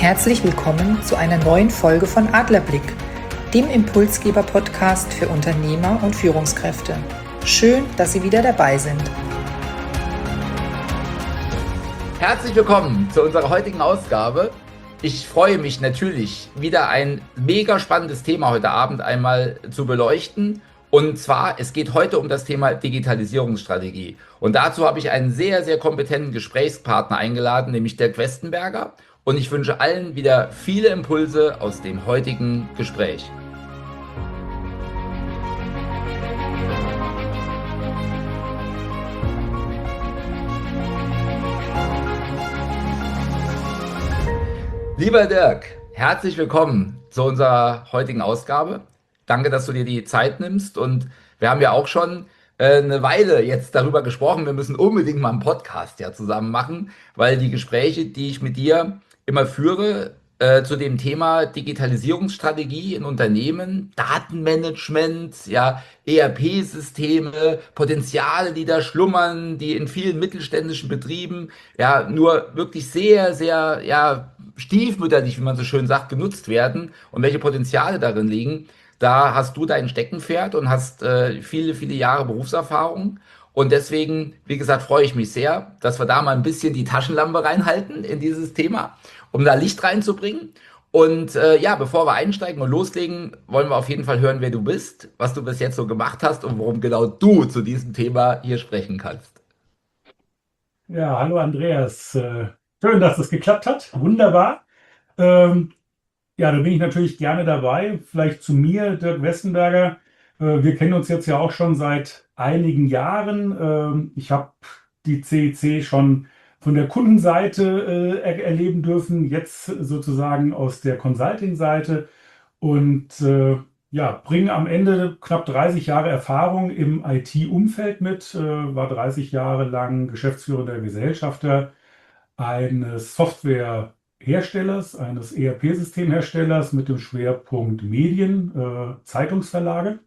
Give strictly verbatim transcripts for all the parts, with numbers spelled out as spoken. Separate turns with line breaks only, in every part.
Herzlich willkommen zu einer neuen Folge von Adlerblick, dem Impulsgeber-Podcast für Unternehmer und Führungskräfte. Schön, dass Sie wieder dabei sind.
Herzlich willkommen zu unserer heutigen Ausgabe. Ich freue mich natürlich, wieder ein mega spannendes Thema heute Abend einmal zu beleuchten. Und zwar, es geht heute um das Thema Digitalisierungsstrategie. Und dazu habe ich einen sehr, sehr kompetenten Gesprächspartner eingeladen, nämlich Dirk Westenberger. Und ich wünsche allen wieder viele Impulse aus dem heutigen Gespräch. Lieber Dirk, herzlich willkommen zu unserer heutigen Ausgabe. Danke, dass du dir die Zeit nimmst, und wir haben ja auch schon äh, eine Weile jetzt darüber gesprochen, wir müssen unbedingt mal einen Podcast ja zusammen machen, weil die Gespräche, die ich mit dir immer führe, äh, zu dem Thema Digitalisierungsstrategie in Unternehmen, Datenmanagement, ja, E R P-Systeme, Potenziale, die da schlummern, die in vielen mittelständischen Betrieben ja nur wirklich sehr, sehr, ja, stiefmütterlich, wie man so schön sagt, genutzt werden und welche Potenziale darin liegen. Da hast du dein Steckenpferd und hast äh, viele, viele Jahre Berufserfahrung. Und deswegen, wie gesagt, freue ich mich sehr, dass wir da mal ein bisschen die Taschenlampe reinhalten in dieses Thema, um da Licht reinzubringen. Und äh, ja, bevor wir einsteigen und loslegen, wollen wir auf jeden Fall hören, wer du bist, was du bis jetzt so gemacht hast und warum genau du zu diesem Thema hier sprechen kannst.
Ja, hallo Andreas. Äh, Schön, dass es geklappt hat. Wunderbar. Ähm, ja, da bin ich natürlich gerne dabei. Vielleicht zu mir, Dirk Westenberger. Äh, wir kennen uns jetzt ja auch schon seit einigen Jahren. Ähm, ich habe die C E C schon von der Kundenseite äh, er erleben dürfen, jetzt sozusagen aus der Consulting-Seite, und äh, ja, bringe am Ende knapp dreißig Jahre Erfahrung im I T-Umfeld mit, äh, war dreißig Jahre lang geschäftsführender Gesellschafter eines Softwareherstellers, eines E R P-Systemherstellers mit dem Schwerpunkt Medien, äh, Zeitungsverlage.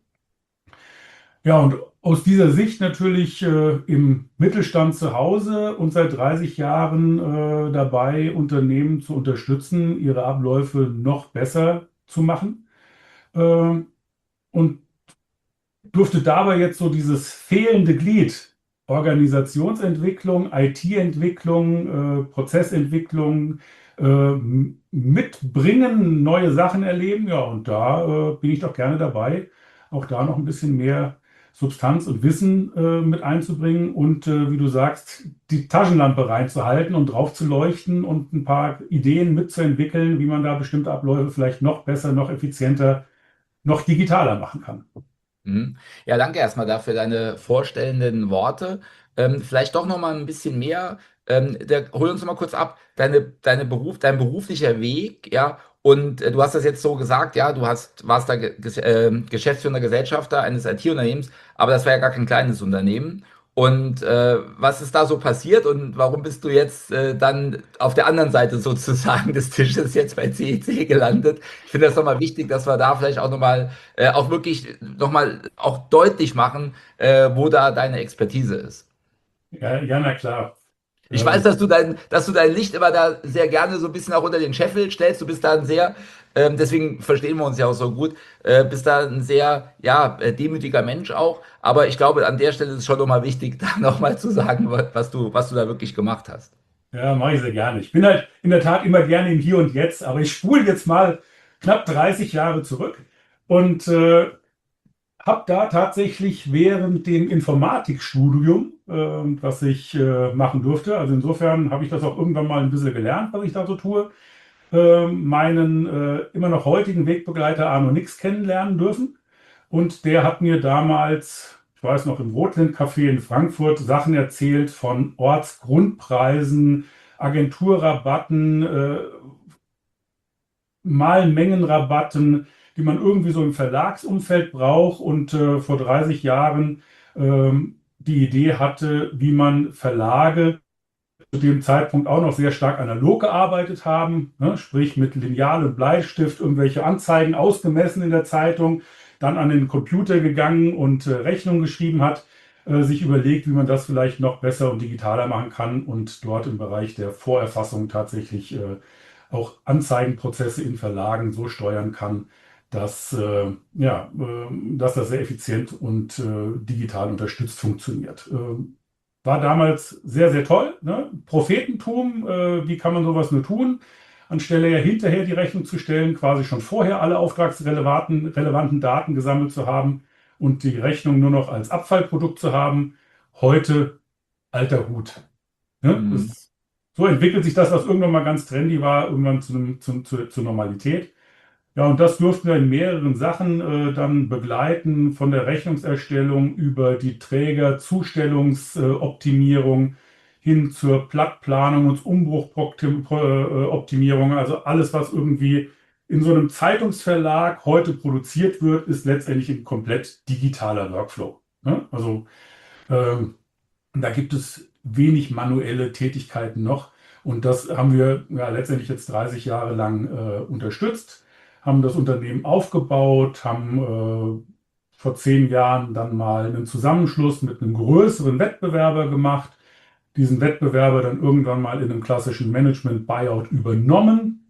Ja, und aus dieser Sicht natürlich äh, im Mittelstand zu Hause und seit dreißig Jahren äh, dabei, Unternehmen zu unterstützen, ihre Abläufe noch besser zu machen. Äh, und durfte dabei jetzt so dieses fehlende Glied, Organisationsentwicklung, I T-Entwicklung, äh, Prozessentwicklung äh, mitbringen, neue Sachen erleben. Ja, und da äh, bin ich doch gerne dabei, auch da noch ein bisschen mehr Substanz und Wissen äh, mit einzubringen und, äh, wie du sagst, die Taschenlampe reinzuhalten und drauf zu leuchten und ein paar Ideen mitzuentwickeln, wie man da bestimmte Abläufe vielleicht noch besser, noch effizienter, noch digitaler machen kann.
Mhm. Ja, danke erstmal dafür deine vorstellenden Worte. Ähm, vielleicht doch noch mal ein bisschen mehr. Ähm, der, hol uns noch mal kurz ab, deine, deine Beruf, dein beruflicher Weg, ja. Und äh, du hast das jetzt so gesagt, ja, du hast, warst da ge ges- äh, geschäftsführender Gesellschafter eines I T-Unternehmens, aber das war ja gar kein kleines Unternehmen. Und äh, was ist da so passiert und warum bist du jetzt äh, dann auf der anderen Seite sozusagen des Tisches jetzt bei C E C gelandet? Ich finde das nochmal wichtig, dass wir da vielleicht auch nochmal äh, auch wirklich nochmal auch deutlich machen, äh, wo da deine Expertise ist.
Ja, ja, na klar.
Ich weiß,
Ähm,
dass du dein, dass du dein Licht immer da sehr gerne so ein bisschen auch unter den Scheffel stellst. Du bist da ein sehr, ähm, deswegen verstehen wir uns ja auch so gut, äh, bist da ein sehr, ja, äh, demütiger Mensch auch. Aber ich glaube, an der Stelle ist es schon nochmal wichtig, da nochmal zu sagen, wa- was du, was du da wirklich gemacht hast.
Ja, mache ich sehr gerne. Ich bin halt in der Tat immer gerne im Hier und Jetzt, aber ich spule jetzt mal knapp dreißig Jahre zurück und äh, habe da tatsächlich während dem Informatikstudium, äh, was ich äh, machen durfte, also insofern habe ich das auch irgendwann mal ein bisschen gelernt, was ich da so tue, äh, meinen äh, immer noch heutigen Wegbegleiter Arno Nix kennenlernen dürfen. Und der hat mir damals, ich weiß noch, im Rotlind-Café in Frankfurt Sachen erzählt von Ortsgrundpreisen, Agenturrabatten, äh, Malmengenrabatten, die man irgendwie so im Verlagsumfeld braucht, und äh, vor dreißig Jahren ähm, die Idee hatte, wie man Verlage zu dem Zeitpunkt auch noch sehr stark analog gearbeitet haben, ne? Sprich mit Lineal und Bleistift irgendwelche Anzeigen ausgemessen in der Zeitung, dann an den Computer gegangen und äh, Rechnungen geschrieben hat, äh, sich überlegt, wie man das vielleicht noch besser und digitaler machen kann und dort im Bereich der Vorerfassung tatsächlich äh, auch Anzeigenprozesse in Verlagen so steuern kann, dass, äh, ja, äh, dass das sehr effizient und äh, digital unterstützt funktioniert. Ähm, war damals sehr, sehr toll. Ne? Prophetentum, äh, wie kann man sowas nur tun? Anstelle ja hinterher die Rechnung zu stellen, quasi schon vorher alle auftragsrelevanten relevanten Daten gesammelt zu haben und die Rechnung nur noch als Abfallprodukt zu haben. Heute alter Hut. Ne?
Mhm.
Das, so entwickelt sich das, was irgendwann mal ganz trendy war, irgendwann zu, einem, zu, zu, zur Normalität. Ja, und das durften wir in mehreren Sachen äh, dann begleiten, von der Rechnungserstellung über die Trägerzustellungsoptimierung hin zur Plattplanung und Umbruchoptimierung. Also alles, was irgendwie in so einem Zeitungsverlag heute produziert wird, ist letztendlich ein komplett digitaler Workflow. Ne? Also ähm, da gibt es wenig manuelle Tätigkeiten noch. Und das haben wir ja letztendlich jetzt dreißig Jahre lang äh, unterstützt, haben das Unternehmen aufgebaut, haben äh, vor zehn Jahren dann mal einen Zusammenschluss mit einem größeren Wettbewerber gemacht, diesen Wettbewerber dann irgendwann mal in einem klassischen Management-Buyout übernommen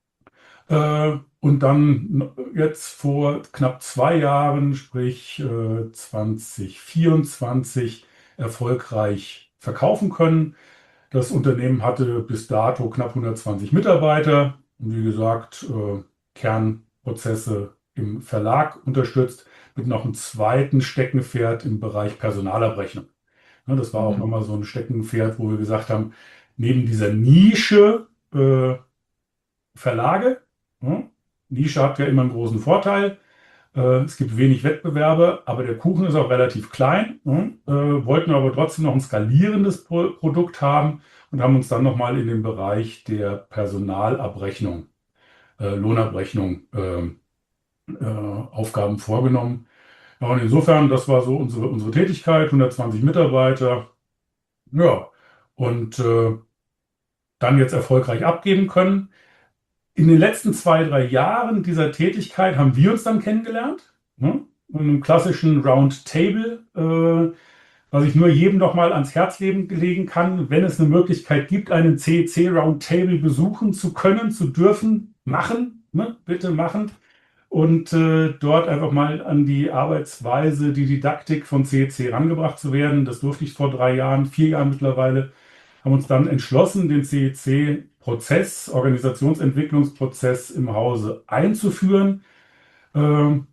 äh, und dann jetzt vor knapp zwei Jahren, sprich äh, zwanzig vierundzwanzig, erfolgreich verkaufen können. Das Unternehmen hatte bis dato knapp hundertzwanzig Mitarbeiter und wie gesagt, äh, Kernprozesse im Verlag unterstützt mit noch einem zweiten Steckenpferd im Bereich Personalabrechnung. Ja, das war auch
Mhm.
nochmal so ein Steckenpferd, wo wir gesagt haben, neben dieser Nische äh, Verlage, ja, Nische hat ja immer einen großen Vorteil. Äh, es gibt wenig Wettbewerbe, aber der Kuchen ist auch relativ klein. Ne? Äh, wollten aber trotzdem noch ein skalierendes Pro Produkt haben und haben uns dann nochmal in den Bereich der Personalabrechnung, äh, Lohnabrechnung, äh, äh, Aufgaben vorgenommen. Ja, und insofern, das war so unsere, unsere Tätigkeit, hundertzwanzig Mitarbeiter. Ja, und äh, dann jetzt erfolgreich abgeben können. In den letzten zwei, drei Jahren dieser Tätigkeit haben wir uns dann kennengelernt. Ne? In einem klassischen Roundtable, äh, was ich nur jedem noch mal ans Herz legen, legen kann, wenn es eine Möglichkeit gibt, einen C E C Roundtable besuchen zu können, zu dürfen, machen, ne? Bitte machen. Und äh, dort einfach mal an die Arbeitsweise, die Didaktik von C E C rangebracht zu werden. Das durfte ich vor drei Jahren, vier Jahren mittlerweile, haben uns dann entschlossen, den C E C-Prozess, Organisationsentwicklungsprozess im Hause einzuführen. Ähm,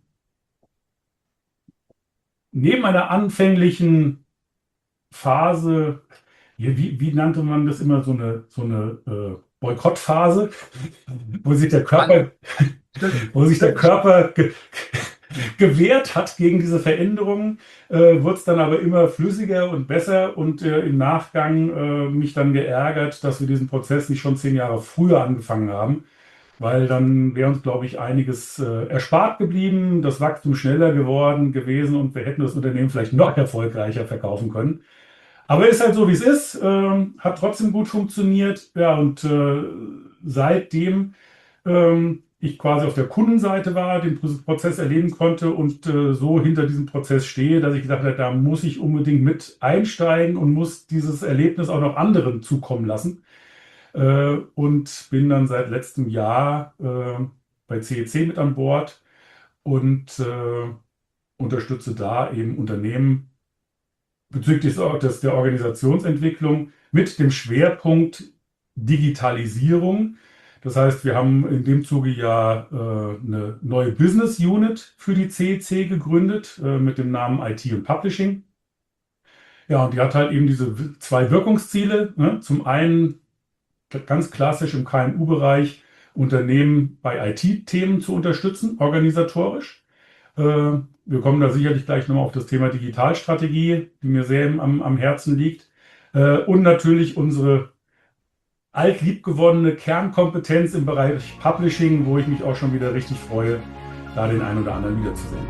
neben einer anfänglichen Phase, wie, wie, wie nannte man das immer, so eine, so eine äh, Boykottphase, wo sich der
An-
Körper, wo sich der Körper ge gewehrt hat gegen diese Veränderungen, äh, wurde es dann aber immer flüssiger und besser und äh, im Nachgang äh, mich dann geärgert, dass wir diesen Prozess nicht schon zehn Jahre früher angefangen haben, weil dann wäre uns, glaube ich, einiges äh, erspart geblieben, das Wachstum schneller geworden gewesen und wir hätten das Unternehmen vielleicht noch erfolgreicher verkaufen können. Aber ist halt so, wie es ist, ähm, hat trotzdem gut funktioniert. Ja, und äh, seitdem ähm, ich quasi auf der Kundenseite war, den Prozess erleben konnte und äh, so hinter diesem Prozess stehe, dass ich gesagt habe, da muss ich unbedingt mit einsteigen und muss dieses Erlebnis auch noch anderen zukommen lassen. Äh, und bin dann seit letztem Jahr äh, bei C E C mit an Bord und äh, unterstütze da eben Unternehmen bezüglich des, der Organisationsentwicklung mit dem Schwerpunkt Digitalisierung. Das heißt, wir haben in dem Zuge ja äh, eine neue Business Unit für die C E C gegründet äh, mit dem Namen I T und Publishing. Ja, und die hat halt eben diese zwei Wirkungsziele. Ne? Zum einen ganz klassisch im K M U-Bereich Unternehmen bei I T-Themen zu unterstützen, organisatorisch. Äh, wir kommen da sicherlich gleich nochmal auf das Thema Digitalstrategie, die mir sehr am, am Herzen liegt. Äh, und natürlich unsere altliebgewonnene Kernkompetenz im Bereich Publishing, wo ich mich auch schon wieder richtig freue, da den einen oder anderen wiederzusehen.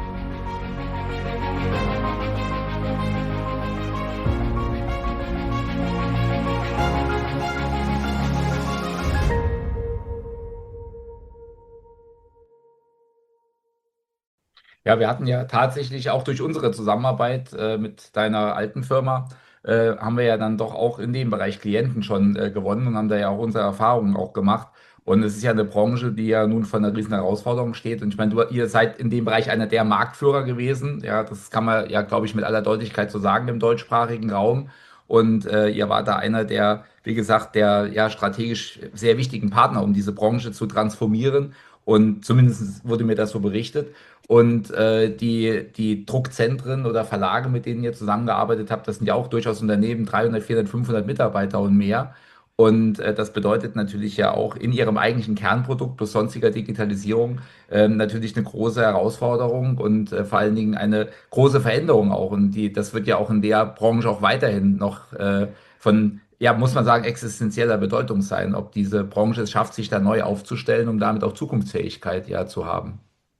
Ja, wir hatten ja tatsächlich auch durch unsere Zusammenarbeit äh, mit deiner alten Firma, äh, haben wir ja dann doch auch in dem Bereich Klienten schon äh, gewonnen und haben da ja auch unsere Erfahrungen auch gemacht. Und es ist ja eine Branche, die ja nun vor einer riesen Herausforderung steht. Und ich meine, du, ihr seid in dem Bereich einer der Marktführer gewesen. Ja, das kann man ja, glaube ich, mit aller Deutlichkeit so sagen im deutschsprachigen Raum. Und äh, ihr wart da einer der, wie gesagt, der ja strategisch sehr wichtigen Partner, um diese Branche zu transformieren. Und zumindest wurde mir das so berichtet. Und äh, die, die Druckzentren oder Verlage, mit denen ihr zusammengearbeitet habt, das sind ja auch durchaus Unternehmen, dreihundert, vierhundert, fünfhundert Mitarbeiter und mehr. Und äh, das bedeutet natürlich ja auch in ihrem eigentlichen Kernprodukt plus sonstiger Digitalisierung ähm, natürlich eine große Herausforderung und äh, vor allen Dingen eine große Veränderung auch. Und die, das wird ja auch in der Branche auch weiterhin noch äh, von, ja, muss man sagen, existenzieller Bedeutung sein, ob diese Branche es schafft, sich da neu aufzustellen, um damit auch Zukunftsfähigkeit ja zu haben.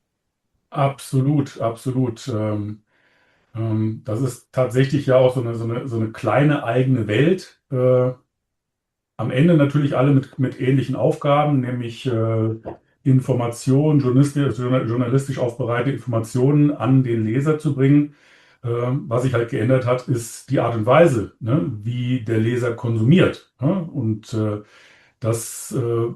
Absolut, absolut. Ähm, ähm, das ist tatsächlich ja auch so eine, so eine, so eine kleine eigene Welt. Äh, am Ende natürlich alle mit, mit ähnlichen Aufgaben, nämlich äh, Informationen, journalistisch, journalistisch aufbereitete Informationen an den Leser zu bringen. Ähm, was sich halt geändert hat, ist die Art und Weise, ne, wie der Leser konsumiert. Ne? Und äh, das äh,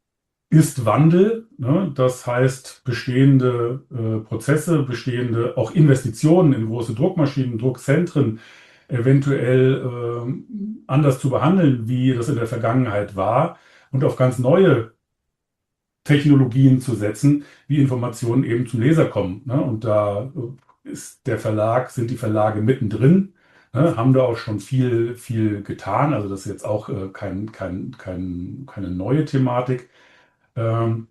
ist Wandel, ne? Das heißt, bestehende äh, Prozesse, bestehende auch Investitionen in große Druckmaschinen, Druckzentren eventuell ähm, anders zu behandeln, wie das in der Vergangenheit war, und auf ganz neue Technologien zu setzen, wie Informationen eben zum Leser kommen. Ne? Und da äh, ist der Verlag, sind die Verlage mittendrin, ne? Haben da auch schon viel, viel getan. Also das ist jetzt auch äh, kein, kein, kein, keine neue Thematik. Ähm,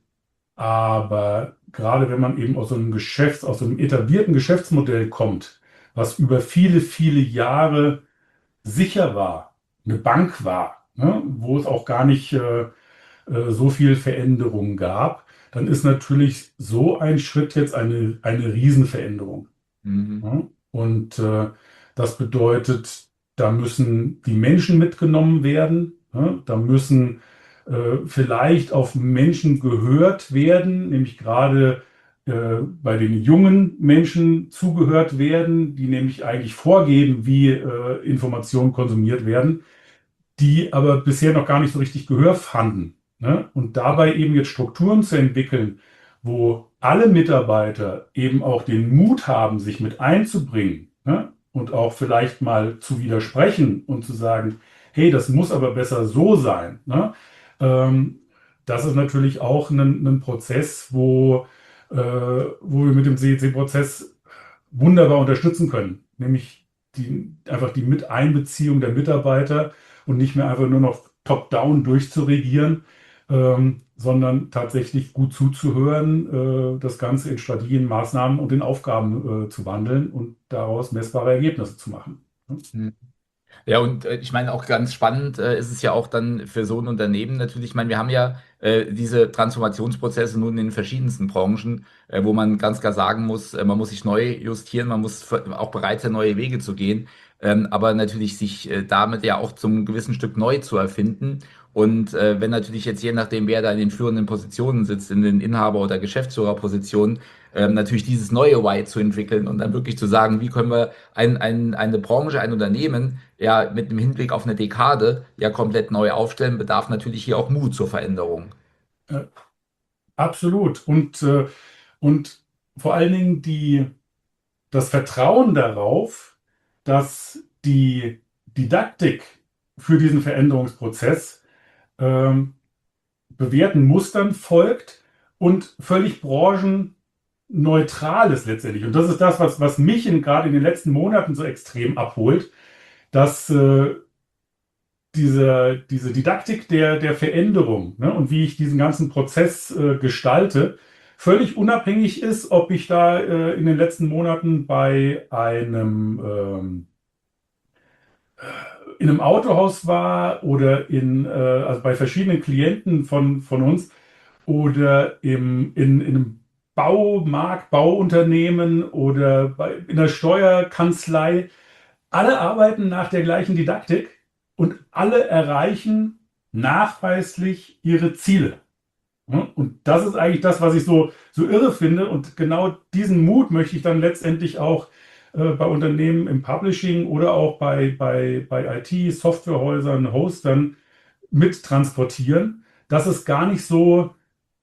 aber gerade wenn man eben aus so einem Geschäfts-, aus so einem etablierten Geschäftsmodell kommt, was über viele, viele Jahre sicher war, eine Bank war, ne, wo es auch gar nicht äh, äh, so viel Veränderung gab, dann ist natürlich so ein Schritt jetzt eine, eine Riesenveränderung.
Mhm.
Ja? Und äh, das bedeutet, da müssen die Menschen mitgenommen werden, ja? Da müssen äh, vielleicht auf Menschen gehört werden, nämlich gerade äh, bei den jungen Menschen zugehört werden, die nämlich eigentlich vorgeben, wie äh, Informationen konsumiert werden, die aber bisher noch gar nicht so richtig Gehör fanden. Ne? Und dabei eben jetzt Strukturen zu entwickeln, wo alle Mitarbeiter eben auch den Mut haben, sich mit einzubringen, ne? Und auch vielleicht mal zu widersprechen und zu sagen, hey, das muss aber besser so sein. Ne? Ähm, das ist natürlich auch ein, ein Prozess, wo, äh, wo wir mit dem C E C-Prozess wunderbar unterstützen können, nämlich die, einfach die Miteinbeziehung der Mitarbeiter und nicht mehr einfach nur noch top-down durchzuregieren, ähm, sondern tatsächlich gut zuzuhören, äh, das Ganze in Strategien, Maßnahmen und in Aufgaben äh, zu wandeln und daraus messbare Ergebnisse zu machen.
Mhm. Ja, und äh, ich meine, auch ganz spannend äh, ist es ja auch dann für so ein Unternehmen natürlich. Ich meine, wir haben ja äh, diese Transformationsprozesse nun in den verschiedensten Branchen, äh, wo man ganz klar sagen muss, äh, man muss sich neu justieren, man muss ver- auch bereit sein, neue Wege zu gehen, ähm, aber natürlich sich äh, damit ja auch zum gewissen Stück neu zu erfinden. Und äh, wenn natürlich jetzt je nachdem, wer da in den führenden Positionen sitzt, in den Inhaber- oder Geschäftsführerpositionen, ähm, natürlich dieses neue Why zu entwickeln und dann wirklich zu sagen, wie können wir ein, ein, eine Branche, ein Unternehmen ja mit dem Hinblick auf eine Dekade ja komplett neu aufstellen, bedarf natürlich hier auch Mut zur Veränderung.
Äh, absolut. Und, äh, und vor allen Dingen die, das Vertrauen darauf, dass die Didaktik für diesen Veränderungsprozess ähm, bewährten Mustern folgt und völlig branchenneutral ist letztendlich. Und das ist das, was, was mich in, gerade in den letzten Monaten so extrem abholt, dass äh, diese, diese Didaktik der, der Veränderung, ne, und wie ich diesen ganzen Prozess äh, gestalte, völlig unabhängig ist, ob ich da äh, in den letzten Monaten bei einem ähm, in einem Autohaus war oder in, äh, also bei verschiedenen Klienten von, von uns oder im, in, in einem Baumarkt, Bauunternehmen oder bei, in der Steuerkanzlei. Alle arbeiten nach der gleichen Didaktik und alle erreichen nachweislich ihre Ziele. Ja, und das ist eigentlich das, was ich so, so irre finde. Und genau diesen Mut möchte ich dann letztendlich auch äh, bei Unternehmen im Publishing oder auch bei, bei, bei I T, Softwarehäusern, Hostern mit transportieren, dass es gar nicht so,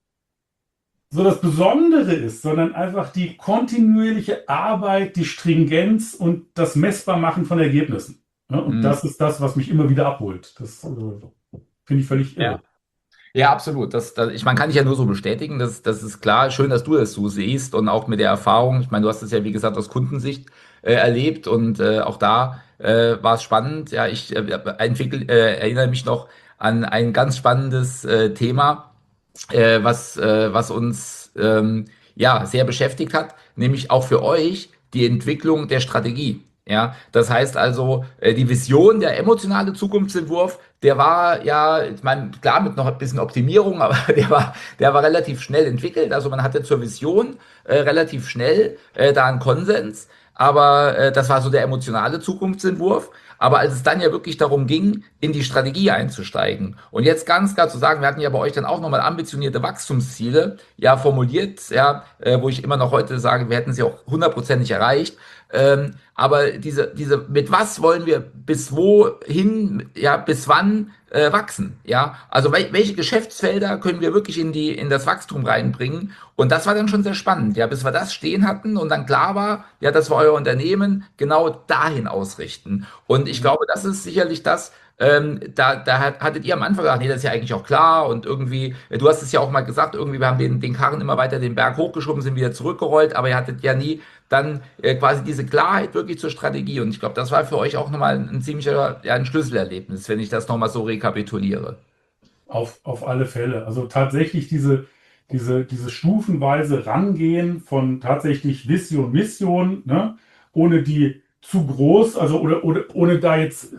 so das Besondere ist, sondern einfach die kontinuierliche Arbeit, die Stringenz und das Messbarmachen von Ergebnissen. Ja, und
Mhm.
das ist das, was mich immer wieder abholt. Das äh, finde ich völlig
Ja.
irre.
Ja, absolut. Das, das, ich, man kann dich ja nur so bestätigen, das, das ist klar. Schön, dass du das so siehst und auch mit der Erfahrung. Ich meine, du hast es ja, wie gesagt, aus Kundensicht äh, erlebt und äh, auch da äh, war es spannend. Ja, ich äh, entwickel, äh, erinnere mich noch an ein ganz spannendes äh, Thema, äh, was, äh, was uns ähm, ja sehr beschäftigt hat, nämlich auch für euch die Entwicklung der Strategie. Ja, das heißt also, äh, die Vision, der emotionale Zukunftsentwurf, der war ja, ich meine, klar mit noch ein bisschen Optimierung, aber der war, der war relativ schnell entwickelt. Also man hatte zur Vision äh, relativ schnell äh, da einen Konsens, aber äh, das war so der emotionale Zukunftsentwurf. Aber als es dann ja wirklich darum ging, in die Strategie einzusteigen und jetzt ganz klar zu sagen, wir hatten ja bei euch dann auch nochmal ambitionierte Wachstumsziele, ja, formuliert, ja, äh, wo ich immer noch heute sage, wir hätten sie auch hundertprozentig erreicht. Ähm, aber diese, diese, mit was wollen wir bis wohin, ja, bis wann äh, wachsen? Ja, also wel welche Geschäftsfelder können wir wirklich in die, in das Wachstum reinbringen? Und das war dann schon sehr spannend, ja, bis wir das stehen hatten und dann klar war, ja, dass wir euer Unternehmen genau dahin ausrichten. Und ich glaube, das ist sicherlich das, ähm, da, da hat- hattet ihr am Anfang gesagt, nee, das ist ja eigentlich auch klar und irgendwie, äh, du hast es ja auch mal gesagt, irgendwie, wir haben den, den Karren immer weiter den Berg hochgeschoben, sind wieder zurückgerollt, aber ihr hattet ja nie dann äh, quasi diese Klarheit wirklich zur Strategie. Und ich glaube, das war für euch auch nochmal ein, ein ziemlicher, ja, ein Schlüsselerlebnis, wenn ich das nochmal so rekapituliere.
Auf, auf alle Fälle. Also tatsächlich diese, diese, diese stufenweise Rangehen von tatsächlich Vision, Mission, ne, ohne die zu groß, also oder, oder ohne da jetzt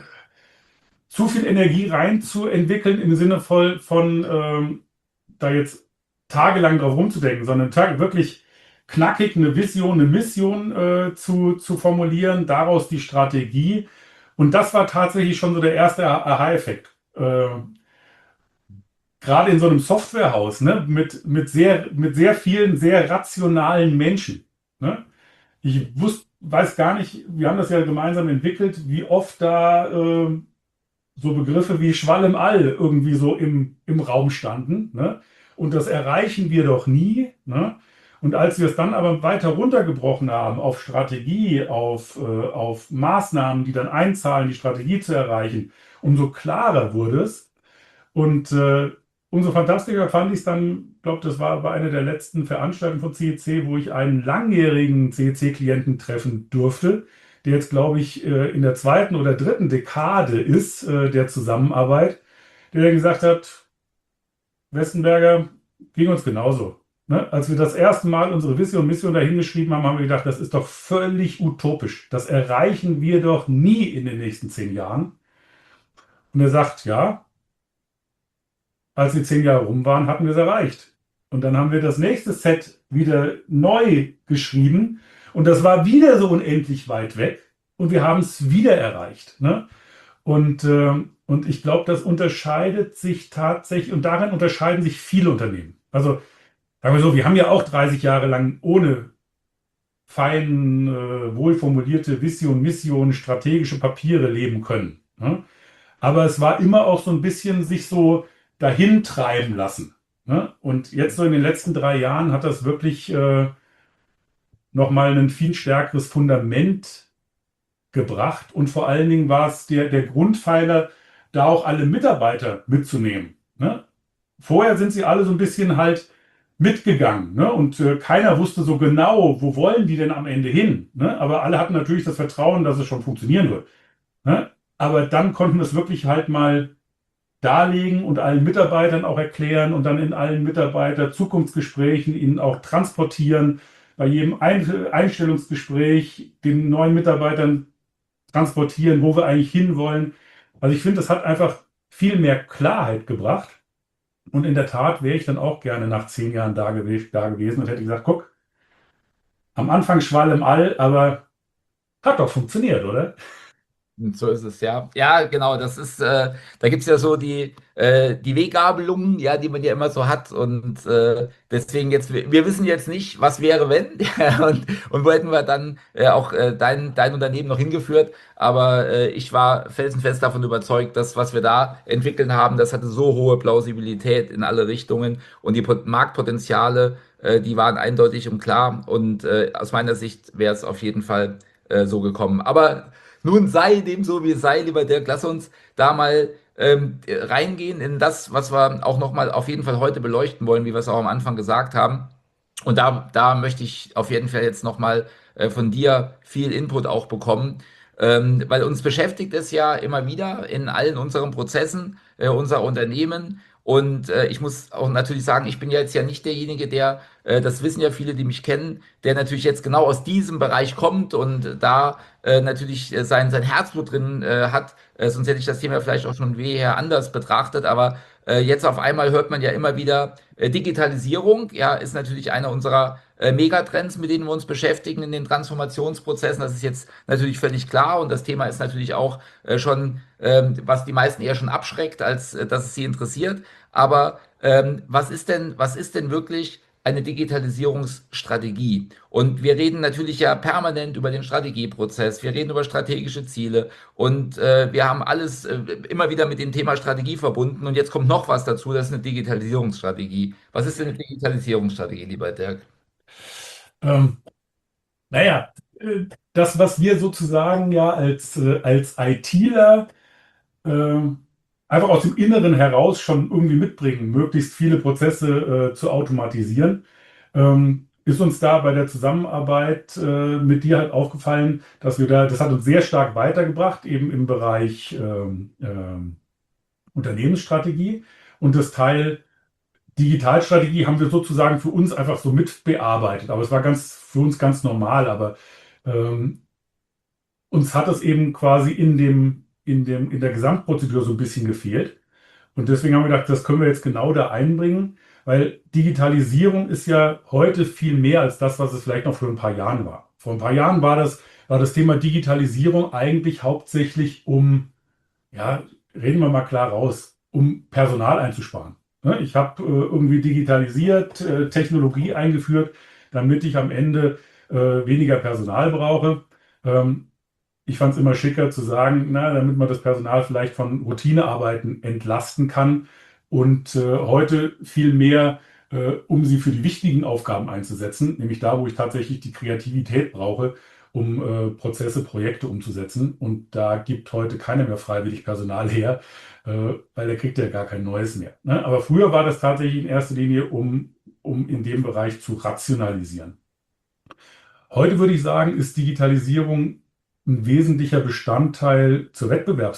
zu viel Energie rein zu entwickeln im Sinne voll von ähm, da jetzt tagelang drauf rumzudenken, sondern tag wirklich knackig eine Vision, eine Mission äh, zu, zu formulieren, daraus die Strategie. Und das war tatsächlich schon so der erste Aha-Effekt. Äh, gerade in so einem Softwarehaus, ne, mit, mit sehr, mit sehr vielen, sehr rationalen Menschen. Ne? Ich wusste, weiß gar nicht, wir haben das ja gemeinsam entwickelt, wie oft da äh, so Begriffe wie Schwall im All irgendwie so im, im Raum standen. Ne? Und das erreichen wir doch nie. Ne? Und als wir es dann aber weiter runtergebrochen haben auf Strategie, auf, äh, auf Maßnahmen, die dann einzahlen, die Strategie zu erreichen, umso klarer wurde es. Und äh, umso fantastischer fand ich es dann, ich glaube, das war bei einer der letzten Veranstaltungen von C E C, wo ich einen langjährigen C E C-Klienten treffen durfte, der jetzt, glaube ich, äh, in der zweiten oder dritten Dekade ist äh, der Zusammenarbeit, der dann gesagt hat, Westenberger, ging uns genauso. Ne? Als wir das erste Mal unsere Vision und Mission dahingeschrieben haben, haben wir gedacht, das ist doch völlig utopisch. Das erreichen wir doch nie in den nächsten zehn Jahren. Und er sagt, ja, als die zehn Jahre rum waren, hatten wir es erreicht. Und dann haben wir das nächste Set wieder neu geschrieben und das war wieder so unendlich weit weg und wir haben es wieder erreicht. Ne? Und, ähm, und ich glaube, das unterscheidet sich tatsächlich und darin unterscheiden sich viele Unternehmen. Also sagen wir so, wir haben ja auch dreißig Jahre lang ohne fein äh, wohlformulierte Vision, Mission, strategische Papiere leben können. Ne? Aber es war immer auch so ein bisschen sich so dahin treiben lassen. Ne? Und jetzt so in den letzten drei Jahren hat das wirklich äh, nochmal ein viel stärkeres Fundament gebracht. Und vor allen Dingen war es der, der Grundpfeiler, da auch alle Mitarbeiter mitzunehmen. Ne? Vorher sind sie alle so ein bisschen halt mitgegangen. Ne? Und äh, keiner wusste so genau, wo wollen die denn am Ende hin. Ne? Aber alle hatten natürlich das Vertrauen, dass es schon funktionieren wird. Ne? Aber dann konnten wir es wirklich halt mal darlegen und allen Mitarbeitern auch erklären und dann in allen Mitarbeiter-Zukunftsgesprächen ihnen auch transportieren, bei jedem Ein Einstellungsgespräch den neuen Mitarbeitern transportieren, wo wir eigentlich hinwollen. Also ich finde, das hat einfach viel mehr Klarheit gebracht. Und in der Tat wäre ich dann auch gerne nach zehn Jahren da, gew da gewesen und hätte gesagt, guck, am Anfang Schwall im All, aber hat doch funktioniert, oder?
Und so ist es, ja. Ja, genau, das ist, äh, da gibt es ja so die, äh, die Weggabelungen, ja, die man ja immer so hat. Und äh, deswegen jetzt, wir wir wissen jetzt nicht, was wäre, wenn. Ja, und, und wo hätten wir dann äh, auch äh, dein, dein Unternehmen noch hingeführt. Aber äh, ich war felsenfest davon überzeugt, dass was wir da entwickeln haben, das hatte so hohe Plausibilität in alle Richtungen. Und die Pot- Marktpotenziale, äh, die waren eindeutig und klar. Und äh, aus meiner Sicht wäre es auf jeden Fall äh, so gekommen. Aber nun sei dem so, wie es sei, lieber Dirk, lass uns da mal ähm, reingehen in das, was wir auch nochmal auf jeden Fall heute beleuchten wollen, wie wir es auch am Anfang gesagt haben. Und da, da möchte ich auf jeden Fall jetzt nochmal äh, von dir viel Input auch bekommen, ähm, weil uns beschäftigt es ja immer wieder in allen unseren Prozessen, äh, unser Unternehmen. Und äh, ich muss auch natürlich sagen, ich bin ja jetzt ja nicht derjenige, der, äh, das wissen ja viele, die mich kennen, der natürlich jetzt genau aus diesem Bereich kommt und da äh, natürlich äh, sein, sein Herzblut drin äh, hat. Äh, sonst hätte ich das Thema vielleicht auch schon weher anders betrachtet. Aber äh, jetzt auf einmal hört man ja immer wieder, äh, Digitalisierung, ja, ist natürlich einer unserer äh, Megatrends, mit denen wir uns beschäftigen in den Transformationsprozessen. Das ist jetzt natürlich völlig klar und das Thema ist natürlich auch äh, schon, ähm, was die meisten eher schon abschreckt, als äh, dass es sie interessiert. Aber ähm, was ist denn, was ist denn wirklich eine Digitalisierungsstrategie? Und wir reden natürlich ja permanent über den Strategieprozess, wir reden über strategische Ziele und äh, wir haben alles äh, immer wieder mit dem Thema Strategie verbunden. Und jetzt kommt noch was dazu, das ist eine Digitalisierungsstrategie. Was ist denn eine Digitalisierungsstrategie, lieber Dirk?
Ähm, naja, äh, das, was wir sozusagen ja als, äh, als ITler ähm, einfach aus dem Inneren heraus schon irgendwie mitbringen, möglichst viele Prozesse äh, zu automatisieren, ähm, ist uns da bei der Zusammenarbeit äh, mit dir halt aufgefallen, dass wir da, das hat uns sehr stark weitergebracht, eben im Bereich ähm, ähm, Unternehmensstrategie. Und das Teil Digitalstrategie haben wir sozusagen für uns einfach so mit bearbeitet. Aber es war ganz für uns ganz normal. Aber ähm, uns hat es eben quasi in dem, in dem, in der Gesamtprozedur so ein bisschen gefehlt. Und deswegen haben wir gedacht, das können wir jetzt genau da einbringen, weil Digitalisierung ist ja heute viel mehr als das, was es vielleicht noch vor ein paar Jahren war. Vor ein paar Jahren war das, war das Thema Digitalisierung eigentlich hauptsächlich um, ja, reden wir mal klar raus, um Personal einzusparen. Ne, Ich habe äh, irgendwie digitalisiert, äh, Technologie eingeführt, damit ich am Ende äh, weniger Personal brauche. Ähm, Ich fand es immer schicker zu sagen, na, damit man das Personal vielleicht von Routinearbeiten entlasten kann und äh, heute viel mehr, äh, um sie für die wichtigen Aufgaben einzusetzen, nämlich da, wo ich tatsächlich die Kreativität brauche, um äh, Prozesse, Projekte umzusetzen. Und da gibt heute keiner mehr freiwillig Personal her, äh, weil der kriegt ja gar kein neues mehr. Ne? Aber früher war das tatsächlich in erster Linie, um, um in dem Bereich zu rationalisieren. Heute würde ich sagen, ist Digitalisierung ein wesentlicher Bestandteil zur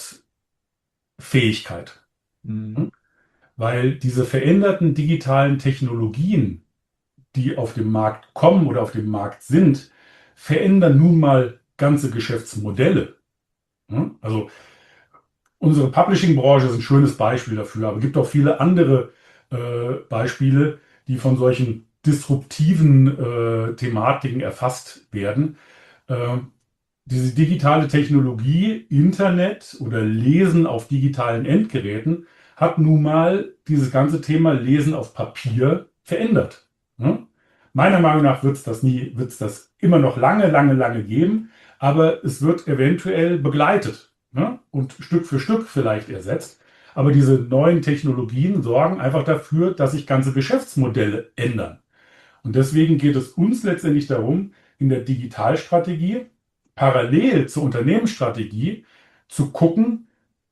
Wettbewerbsfähigkeit.
Mhm.
Hm? Weil diese veränderten digitalen Technologien, die auf dem Markt kommen oder auf dem Markt sind, verändern nun mal ganze Geschäftsmodelle. Hm? Also unsere Publishing-Branche ist ein schönes Beispiel dafür, aber es gibt auch viele andere äh, Beispiele, die von solchen disruptiven äh, Thematiken erfasst werden. Ähm, Diese digitale Technologie, Internet oder Lesen auf digitalen Endgeräten, hat nun mal dieses ganze Thema Lesen auf Papier verändert. Ne? Meiner Meinung nach wird es das nie, wird es das immer noch lange, lange, lange geben, aber es wird eventuell begleitet, ne? Und Stück für Stück vielleicht ersetzt. Aber diese neuen Technologien sorgen einfach dafür, dass sich ganze Geschäftsmodelle ändern. Und deswegen geht es uns letztendlich darum, in der Digitalstrategie parallel zur Unternehmensstrategie zu gucken,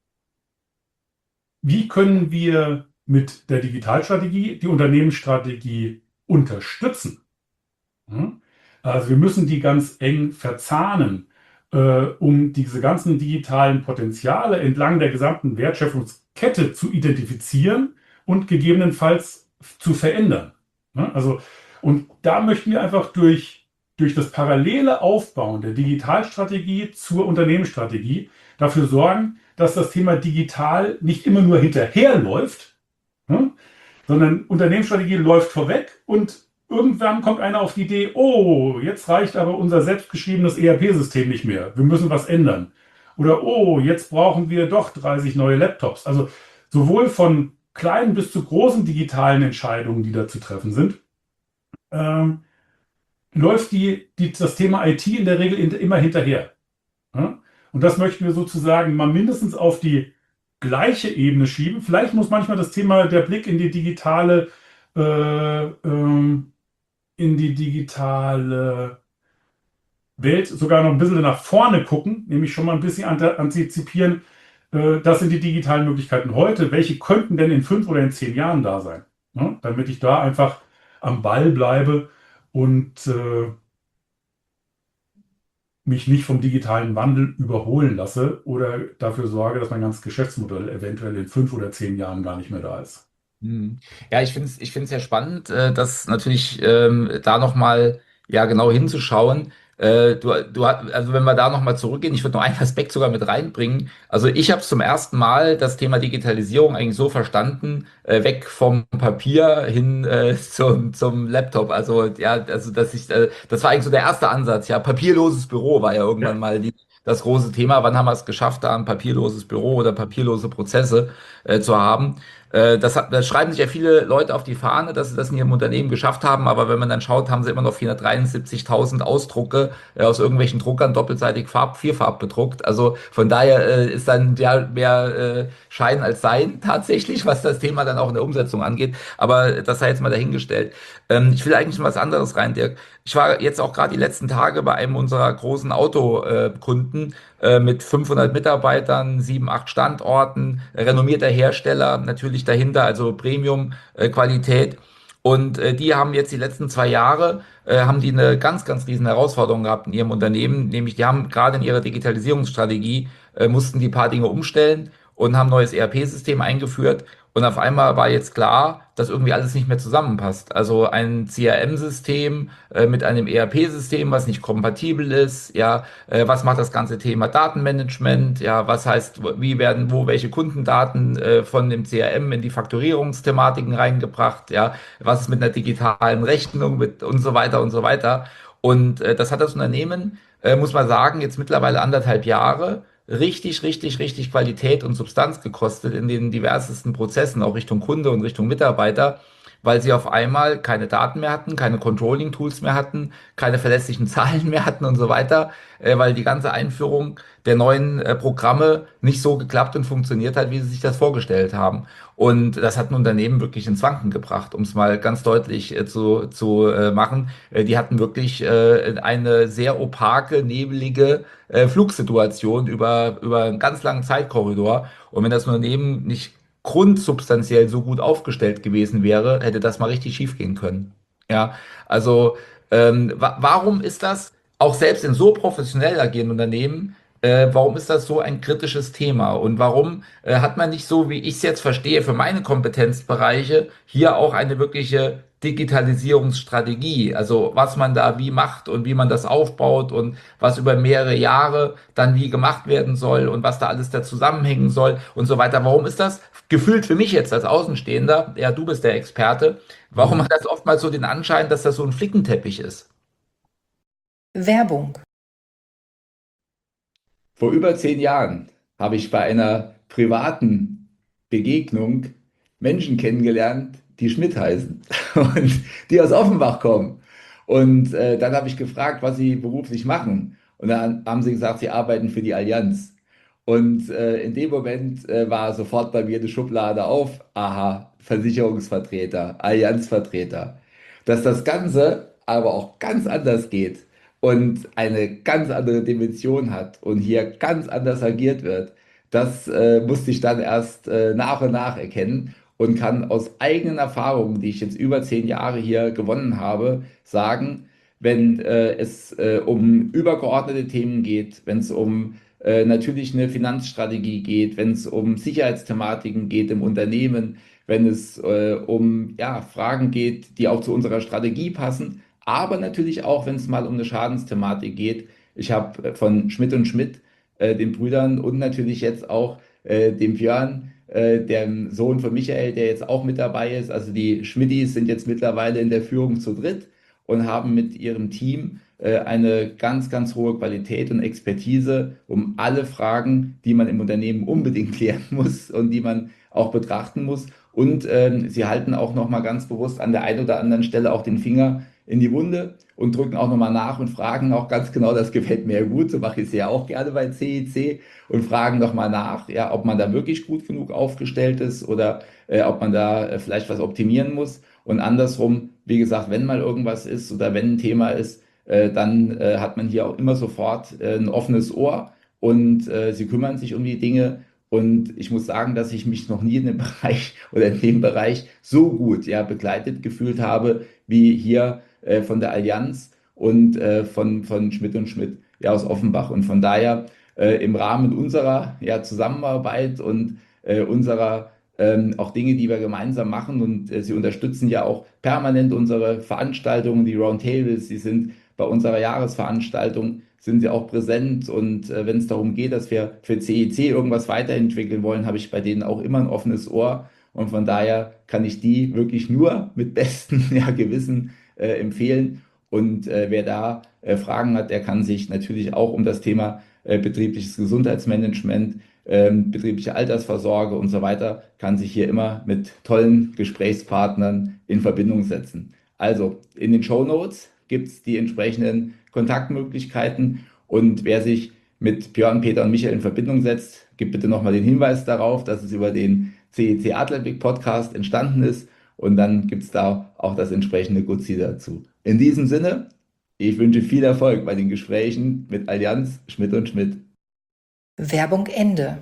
wie können wir mit der Digitalstrategie die Unternehmensstrategie unterstützen. Hm? Also wir müssen die ganz eng verzahnen, äh, um diese ganzen digitalen Potenziale entlang der gesamten Wertschöpfungskette zu identifizieren und gegebenenfalls zu verändern. Ne? Also, und da möchten wir einfach durch, durch das parallele Aufbauen der Digitalstrategie zur Unternehmensstrategie dafür sorgen, dass das Thema digital nicht immer nur hinterherläuft, ne? Sondern Unternehmensstrategie läuft vorweg und irgendwann kommt einer auf die Idee, oh, jetzt reicht aber unser selbstgeschriebenes E R P-System nicht mehr. Wir müssen was ändern. Oder oh, jetzt brauchen wir doch dreißig neue Laptops. Also sowohl von kleinen bis zu großen digitalen Entscheidungen, die da zu treffen sind, ähm, läuft die, die, das Thema I T in der Regel in, immer hinterher. Ja? Und das möchten wir sozusagen mal mindestens auf die gleiche Ebene schieben. Vielleicht muss manchmal das Thema der Blick in die digitale, äh, ähm, in die digitale Welt sogar noch ein bisschen nach vorne gucken, nämlich schon mal ein bisschen antizipieren, äh, das sind die digitalen Möglichkeiten heute. Welche könnten denn in fünf oder in zehn Jahren da sein? Ja? Damit ich da einfach am Ball bleibe und äh, mich nicht vom digitalen Wandel überholen lasse oder dafür sorge, dass mein ganzes Geschäftsmodell eventuell in fünf oder zehn Jahren gar nicht mehr da ist.
Hm. Ja, ich finde es ich finde es sehr spannend, äh, dass natürlich ähm, da nochmal ja genau hinzuschauen. Äh, du, du, hat- also wenn wir da nochmal zurückgehen, ich würde noch einen Aspekt sogar mit reinbringen. Also ich habe zum ersten Mal das Thema Digitalisierung eigentlich so verstanden, äh, weg vom Papier hin äh, zum, zum Laptop. Also ja, also dass ich, äh, das war eigentlich so der erste Ansatz. Ja, papierloses Büro war ja irgendwann
Ja,
mal die, das große Thema. Wann haben wir es geschafft, da ein papierloses Büro oder papierlose Prozesse äh, zu haben? Äh, Das, hat, das schreiben sich ja viele Leute auf die Fahne, dass sie das in ihrem Unternehmen geschafft haben, aber wenn man dann schaut, haben sie immer noch vierhundertdreiundsiebzigtausend Ausdrucke äh, aus irgendwelchen Druckern doppelseitig Farb, vierfarb bedruckt. Also von daher äh, ist dann ja mehr äh, Schein als Sein tatsächlich, was das Thema dann auch in der Umsetzung angeht. Aber das sei jetzt mal dahingestellt. Ähm, ich will eigentlich noch was anderes rein, Dirk. Ich war jetzt auch gerade die letzten Tage bei einem unserer großen Autokunden äh, mit fünfhundert Mitarbeitern, sieben, acht Standorten, renommierter Hersteller natürlich dahinter, also Premium-Qualität. Und äh, die haben jetzt die letzten zwei Jahre, äh, haben die eine ganz, ganz riesen Herausforderung gehabt in ihrem Unternehmen, nämlich die haben gerade in ihrer Digitalisierungsstrategie, äh, mussten die paar Dinge umstellen und haben ein neues E R P-System eingeführt. Und auf einmal war jetzt klar, dass irgendwie alles nicht mehr zusammenpasst. Also ein C R M-System äh, mit einem E R P-System, was nicht kompatibel ist, ja, äh, was macht das ganze Thema Datenmanagement, ja, was heißt, wie werden wo welche Kundendaten äh, von dem C R M in die Faktorierungsthematiken reingebracht, ja, was ist mit einer digitalen Rechnung mit und so weiter und so weiter. Und äh, das hat das Unternehmen, äh, muss man sagen, jetzt mittlerweile anderthalb Jahre richtig, richtig, richtig Qualität und Substanz gekostet in den diversesten Prozessen, auch Richtung Kunde und Richtung Mitarbeiter, weil sie auf einmal keine Daten mehr hatten, keine Controlling-Tools mehr hatten, keine verlässlichen Zahlen mehr hatten und so weiter, äh, weil die ganze Einführung der neuen äh, Programme nicht so geklappt und funktioniert hat, wie sie sich das vorgestellt haben. Und das hat ein Unternehmen wirklich ins Wanken gebracht, um es mal ganz deutlich äh, zu, zu äh, machen. Äh, die hatten wirklich äh, eine sehr opake, nebelige äh, Flugsituation über, über einen ganz langen Zeitkorridor. Und wenn das Unternehmen nicht grundsubstanziell so gut aufgestellt gewesen wäre, hätte das mal richtig schief gehen können. Ja, also ähm, wa warum ist das auch selbst in so professionell agierenden Unternehmen, äh, warum ist das so ein kritisches Thema? Und warum äh, hat man nicht so, wie ich es jetzt verstehe, für meine Kompetenzbereiche hier auch eine wirkliche Digitalisierungsstrategie? Also was man da wie macht und wie man das aufbaut und was über mehrere Jahre dann wie gemacht werden soll und was da alles da zusammenhängen soll und so weiter. Warum ist das gefühlt für mich jetzt als Außenstehender, ja, du bist der Experte, warum hat das oftmals so den Anschein, dass das so ein Flickenteppich ist?
Werbung.
Vor über zehn Jahren habe ich bei einer privaten Begegnung Menschen kennengelernt, die Schmidt heißen und die aus Offenbach kommen. Und äh, dann habe ich gefragt, was sie beruflich machen. Und dann haben sie gesagt, sie arbeiten für die Allianz. Und äh, in dem Moment äh, war sofort bei mir eine Schublade auf. Aha, Versicherungsvertreter, Allianzvertreter. Dass das Ganze aber auch ganz anders geht und eine ganz andere Dimension hat und hier ganz anders agiert wird, das äh, musste ich dann erst äh, nach und nach erkennen und kann aus eigenen Erfahrungen, die ich jetzt über zehn Jahre hier gewonnen habe, sagen, wenn äh, es äh, um übergeordnete Themen geht, wenn es um äh, natürlich eine Finanzstrategie geht, wenn es um Sicherheitsthematiken geht im Unternehmen, wenn es äh, um ja, Fragen geht, die auch zu unserer Strategie passen, aber natürlich auch, wenn es mal um eine Schadensthematik geht. Ich habe von Schmidt und Schmidt, äh, den Brüdern und natürlich jetzt auch äh, dem Björn, äh, dem Sohn von Michael, der jetzt auch mit dabei ist. Also die Schmidtis sind jetzt mittlerweile in der Führung zu dritt und haben mit ihrem Team äh, eine ganz, ganz hohe Qualität und Expertise, um alle Fragen, die man im Unternehmen unbedingt klären muss und die man auch betrachten muss. Und ähm, sie halten auch nochmal ganz bewusst an der einen oder anderen Stelle auch den Finger in die Wunde und drücken auch nochmal nach und fragen auch ganz genau, das gefällt mir ja gut, so mache ich es ja auch gerne bei C I C, und fragen nochmal nach, ja, ob man da wirklich gut genug aufgestellt ist oder äh, ob man da äh, vielleicht was optimieren muss. Und andersrum, wie gesagt, wenn mal irgendwas ist oder wenn ein Thema ist, äh, dann äh, hat man hier auch immer sofort äh, ein offenes Ohr, und äh, sie kümmern sich um die Dinge. Und ich muss sagen, dass ich mich noch nie in dem Bereich oder in dem Bereich so gut, ja, begleitet gefühlt habe, wie hier äh, von der Allianz und äh, von, von Schmidt und Schmidt, ja, aus Offenbach. Und von daher äh, im Rahmen unserer, ja, Zusammenarbeit und äh, unserer ähm, auch Dinge, die wir gemeinsam machen, und äh, sie unterstützen ja auch permanent unsere Veranstaltungen, die Roundtables, sie sind bei unserer Jahresveranstaltung, sind sie auch präsent, und äh, wenn es darum geht, dass wir für C I C irgendwas weiterentwickeln wollen, habe ich bei denen auch immer ein offenes Ohr, und von daher kann ich die wirklich nur mit bestem, ja, Gewissen äh, empfehlen. Und äh, wer da äh, Fragen hat, der kann sich natürlich auch um das Thema äh, betriebliches Gesundheitsmanagement, ähm, betriebliche Altersvorsorge und so weiter, kann sich hier immer mit tollen Gesprächspartnern in Verbindung setzen. Also in den Shownotes gibt es die entsprechenden Kontaktmöglichkeiten, und wer sich mit Björn, Peter und Michael in Verbindung setzt, gibt bitte nochmal den Hinweis darauf, dass es über den C E C Adlerblick Podcast entstanden ist, und dann gibt es da auch das entsprechende Goodie dazu. In diesem Sinne, ich wünsche viel Erfolg bei den Gesprächen mit Allianz Schmidt und Schmidt.
Werbung Ende.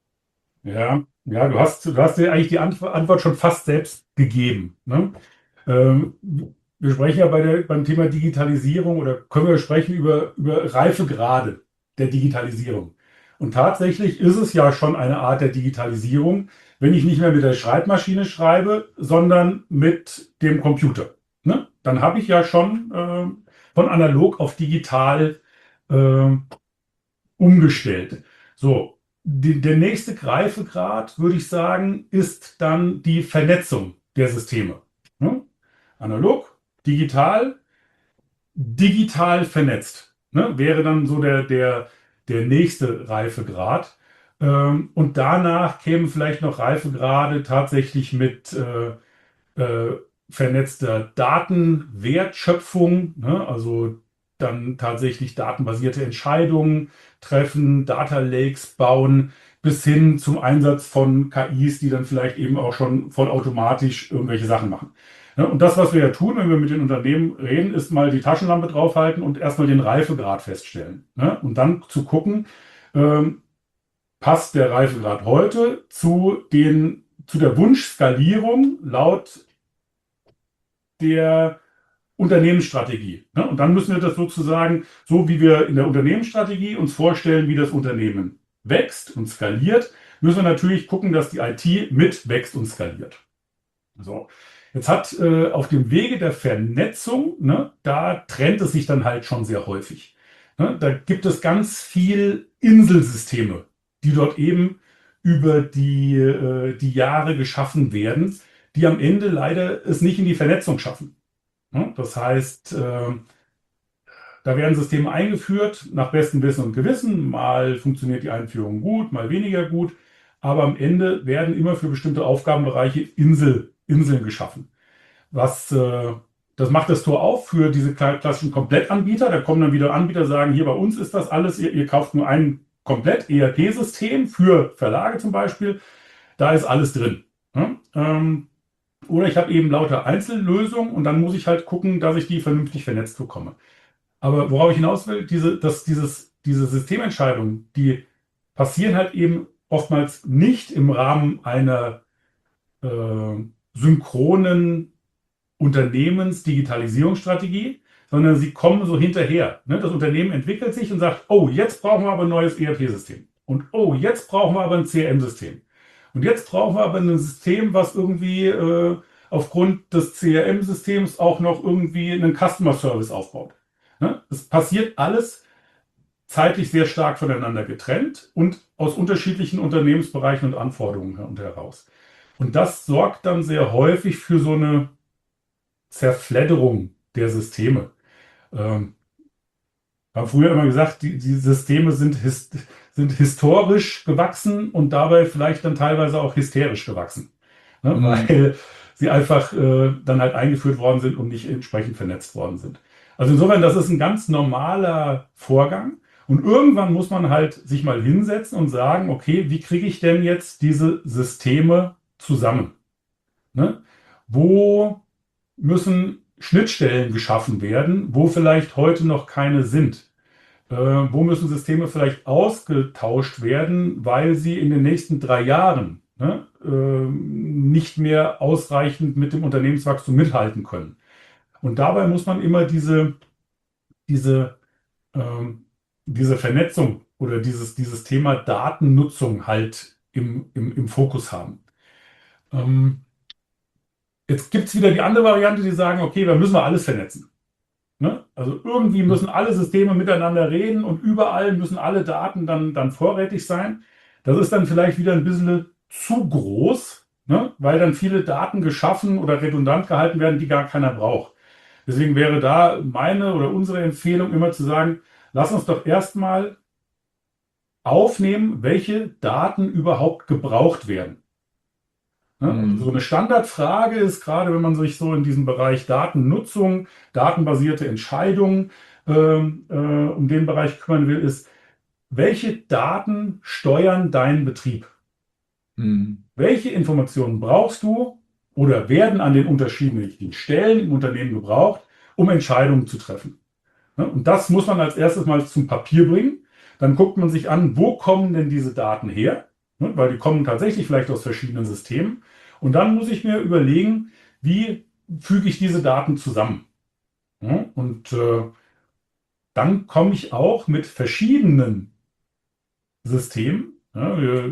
Ja, ja, du hast, du hast dir eigentlich die Antw- Antwort schon fast selbst gegeben. Ne? Ähm, wir sprechen ja bei der, beim Thema Digitalisierung, oder können wir sprechen über, über Reifegrade der Digitalisierung. Und tatsächlich ist es ja schon eine Art der Digitalisierung, wenn ich nicht mehr mit der Schreibmaschine schreibe, sondern mit dem Computer. Ne? Dann habe ich ja schon ähm, von analog auf digital ähm, umgestellt. So, die, der nächste Greifegrad, würde ich sagen, ist dann die Vernetzung der Systeme. Ne? Analog, digital, digital vernetzt. Ne? Wäre dann so der, der, der nächste Reifegrad. Ähm, und danach kämen vielleicht noch Reifegrade tatsächlich mit äh, äh, vernetzter Datenwertschöpfung, ne? Also dann tatsächlich datenbasierte Entscheidungen treffen, Data Lakes bauen, bis hin zum Einsatz von K Is, die dann vielleicht eben auch schon vollautomatisch irgendwelche Sachen machen. Ne? Und das, was wir ja tun, wenn wir mit den Unternehmen reden, ist mal die Taschenlampe draufhalten und erstmal den Reifegrad feststellen. Ne? Und dann zu gucken, ähm, passt der Reifegrad heute zu den, zu der Wunschskalierung laut der Unternehmensstrategie. Ne? Und dann müssen wir das sozusagen, so wie wir in der Unternehmensstrategie uns vorstellen, wie das Unternehmen wächst und skaliert, müssen wir natürlich gucken, dass die I T mit wächst und skaliert. So. Jetzt hat äh, auf dem Wege der Vernetzung, ne, da trennt es sich dann halt schon sehr häufig. Ne? Da gibt es ganz viel Inselsysteme, die dort eben über die, äh, die Jahre geschaffen werden, die am Ende leider es nicht in die Vernetzung schaffen. Ne? Das heißt, äh, da werden Systeme eingeführt nach bestem Wissen und Gewissen. Mal funktioniert die Einführung gut, mal weniger gut. Aber am Ende werden immer für bestimmte Aufgabenbereiche Insel, Inseln geschaffen. Was, äh, das macht das Tor auf für diese klassischen Komplettanbieter. Da kommen dann wieder Anbieter, sagen, hier bei uns ist das alles, ihr, ihr kauft nur ein komplett E R P-System für Verlage zum Beispiel. Da ist alles drin. Ne? Ähm, oder ich habe eben lauter Einzellösungen, und dann muss ich halt gucken, dass ich die vernünftig vernetzt bekomme. Aber worauf ich hinaus will, diese, dass dieses, diese Systementscheidungen, die passieren halt eben oftmals nicht im Rahmen einer äh, synchronen Unternehmens-Digitalisierungsstrategie, sondern sie kommen so hinterher. Ne? Das Unternehmen entwickelt sich und sagt, oh, jetzt brauchen wir aber ein neues E R P-System. Und oh, jetzt brauchen wir aber ein C R M-System. Und jetzt brauchen wir aber ein System, was irgendwie äh, aufgrund des C R M-Systems auch noch irgendwie einen Customer Service aufbaut. Ne? Es passiert alles zeitlich sehr stark voneinander getrennt und aus unterschiedlichen Unternehmensbereichen und Anforderungen heraus. Und das sorgt dann sehr häufig für so eine Zerfledderung der Systeme. Ähm, habe früher immer gesagt, die, die Systeme sind, his, sind historisch gewachsen und dabei vielleicht dann teilweise auch hysterisch gewachsen. Ne?
Mhm.
Weil sie einfach äh, dann halt eingeführt worden sind und nicht entsprechend vernetzt worden sind. Also insofern, das ist ein ganz normaler Vorgang. Und irgendwann muss man halt sich mal hinsetzen und sagen, okay, wie kriege ich denn jetzt diese Systeme zusammen? Ne? Wo müssen Schnittstellen geschaffen werden, wo vielleicht heute noch keine sind? Äh, wo müssen Systeme vielleicht ausgetauscht werden, weil sie in den nächsten drei Jahren ne, äh, nicht mehr ausreichend mit dem Unternehmenswachstum mithalten können? Und dabei muss man immer diese, diese, ähm, diese Vernetzung oder dieses, dieses Thema Datennutzung halt im, im, im Fokus haben. Ähm, Jetzt gibt es wieder die andere Variante, die sagen, okay, da müssen wir alles vernetzen. Ne? Also irgendwie müssen alle Systeme miteinander reden und überall müssen alle Daten dann, dann vorrätig sein. Das ist dann vielleicht wieder ein bisschen zu groß, ne? Weil dann viele Daten geschaffen oder redundant gehalten werden, die gar keiner braucht. Deswegen wäre da meine oder unsere Empfehlung immer zu sagen, lass uns doch erstmal aufnehmen, welche Daten überhaupt gebraucht werden. Ne? Also so
Mhm.
eine Standardfrage ist, gerade wenn man sich so in diesem Bereich Datennutzung, datenbasierte Entscheidungen ähm, äh, um den Bereich kümmern will, ist, welche Daten steuern deinen Betrieb?
Mhm.
Welche Informationen brauchst du oder werden an den unterschiedlichen Stellen im Unternehmen gebraucht, um Entscheidungen zu treffen? Ne? Und das muss man als erstes mal zum Papier bringen. Dann guckt man sich an, wo kommen denn diese Daten her? Ne? Weil die kommen tatsächlich vielleicht aus verschiedenen Systemen. Und dann muss ich mir überlegen, wie füge ich diese Daten zusammen? Ne? Und äh, dann komme ich auch mit verschiedenen Systemen. Ja, wir,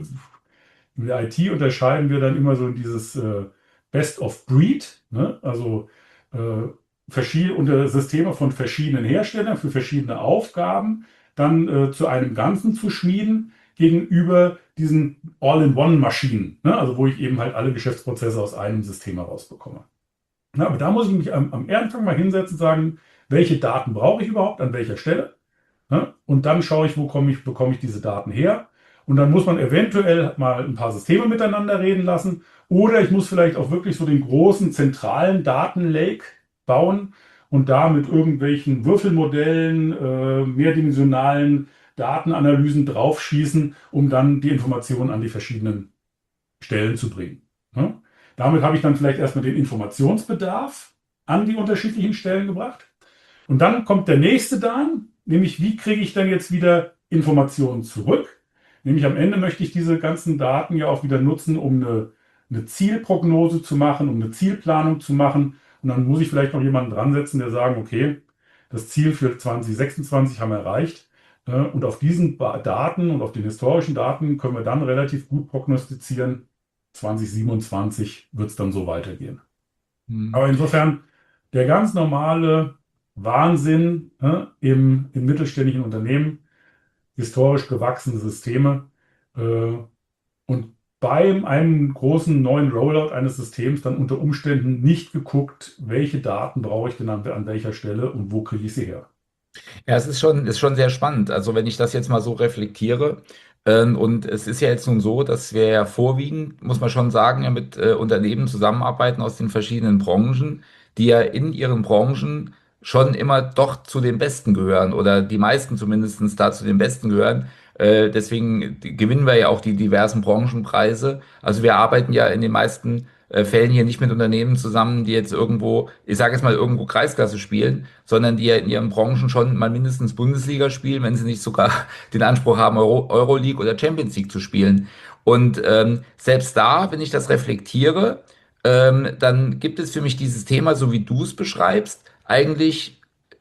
in der I T unterscheiden wir dann immer so in dieses äh, Best of Breed, ne? Also äh, verschiedene unter Systeme von verschiedenen Herstellern für verschiedene Aufgaben dann äh, zu einem Ganzen zu schmieden gegenüber diesen All-in-One-Maschinen, ne? Also wo ich eben halt alle Geschäftsprozesse aus einem System herausbekomme. Na, aber da muss ich mich am, am Anfang mal hinsetzen und sagen, welche Daten brauche ich überhaupt an welcher Stelle? Ne? Und dann schaue ich, wo komme ich, bekomme ich diese Daten her. Und dann muss man eventuell mal ein paar Systeme miteinander reden lassen. Oder ich muss vielleicht auch wirklich so den großen zentralen Datenlake bauen und da mit irgendwelchen Würfelmodellen, äh, mehrdimensionalen Datenanalysen draufschießen, um dann die Informationen an die verschiedenen Stellen zu bringen. Ne? Damit habe ich dann vielleicht erstmal den Informationsbedarf an die unterschiedlichen Stellen gebracht. Und dann kommt der nächste Dan, nämlich wie kriege ich dann jetzt wieder Informationen zurück? Nämlich am Ende möchte ich diese ganzen Daten ja auch wieder nutzen, um eine, eine Zielprognose zu machen, um eine Zielplanung zu machen. Und dann muss ich vielleicht noch jemanden dran setzen, der sagen, okay, das Ziel für zwanzig sechsundzwanzig haben wir erreicht. Äh, Und auf diesen Ba- Daten und auf den historischen Daten können wir dann relativ gut prognostizieren, zwanzig siebenundzwanzig wird es dann so weitergehen.
Mhm.
Aber insofern der ganz normale Wahnsinn äh, im, im mittelständischen Unternehmen, historisch gewachsene Systeme äh, und bei einem großen neuen Rollout eines Systems dann unter Umständen nicht geguckt, welche Daten brauche ich denn an, an welcher Stelle und wo kriege ich sie her.
Ja, es ist schon, ist schon sehr spannend. Also wenn ich das jetzt mal so reflektiere, ähm, und es ist ja jetzt nun so, dass wir ja vorwiegend, muss man schon sagen, ja mit äh, Unternehmen zusammenarbeiten aus den verschiedenen Branchen, die ja in ihren Branchen schon immer doch zu den Besten gehören oder die meisten zumindest da zu den Besten gehören. Äh, deswegen gewinnen wir ja auch die diversen Branchenpreise. Also wir arbeiten ja in den meisten äh, Fällen hier nicht mit Unternehmen zusammen, die jetzt irgendwo, ich sage jetzt mal, irgendwo Kreisklasse spielen, sondern die ja in ihren Branchen schon mal mindestens Bundesliga spielen, wenn sie nicht sogar den Anspruch haben, Euro, Euroleague oder Champions League zu spielen. Und ähm, selbst da, wenn ich das reflektiere, ähm, dann gibt es für mich dieses Thema, so wie du es beschreibst, eigentlich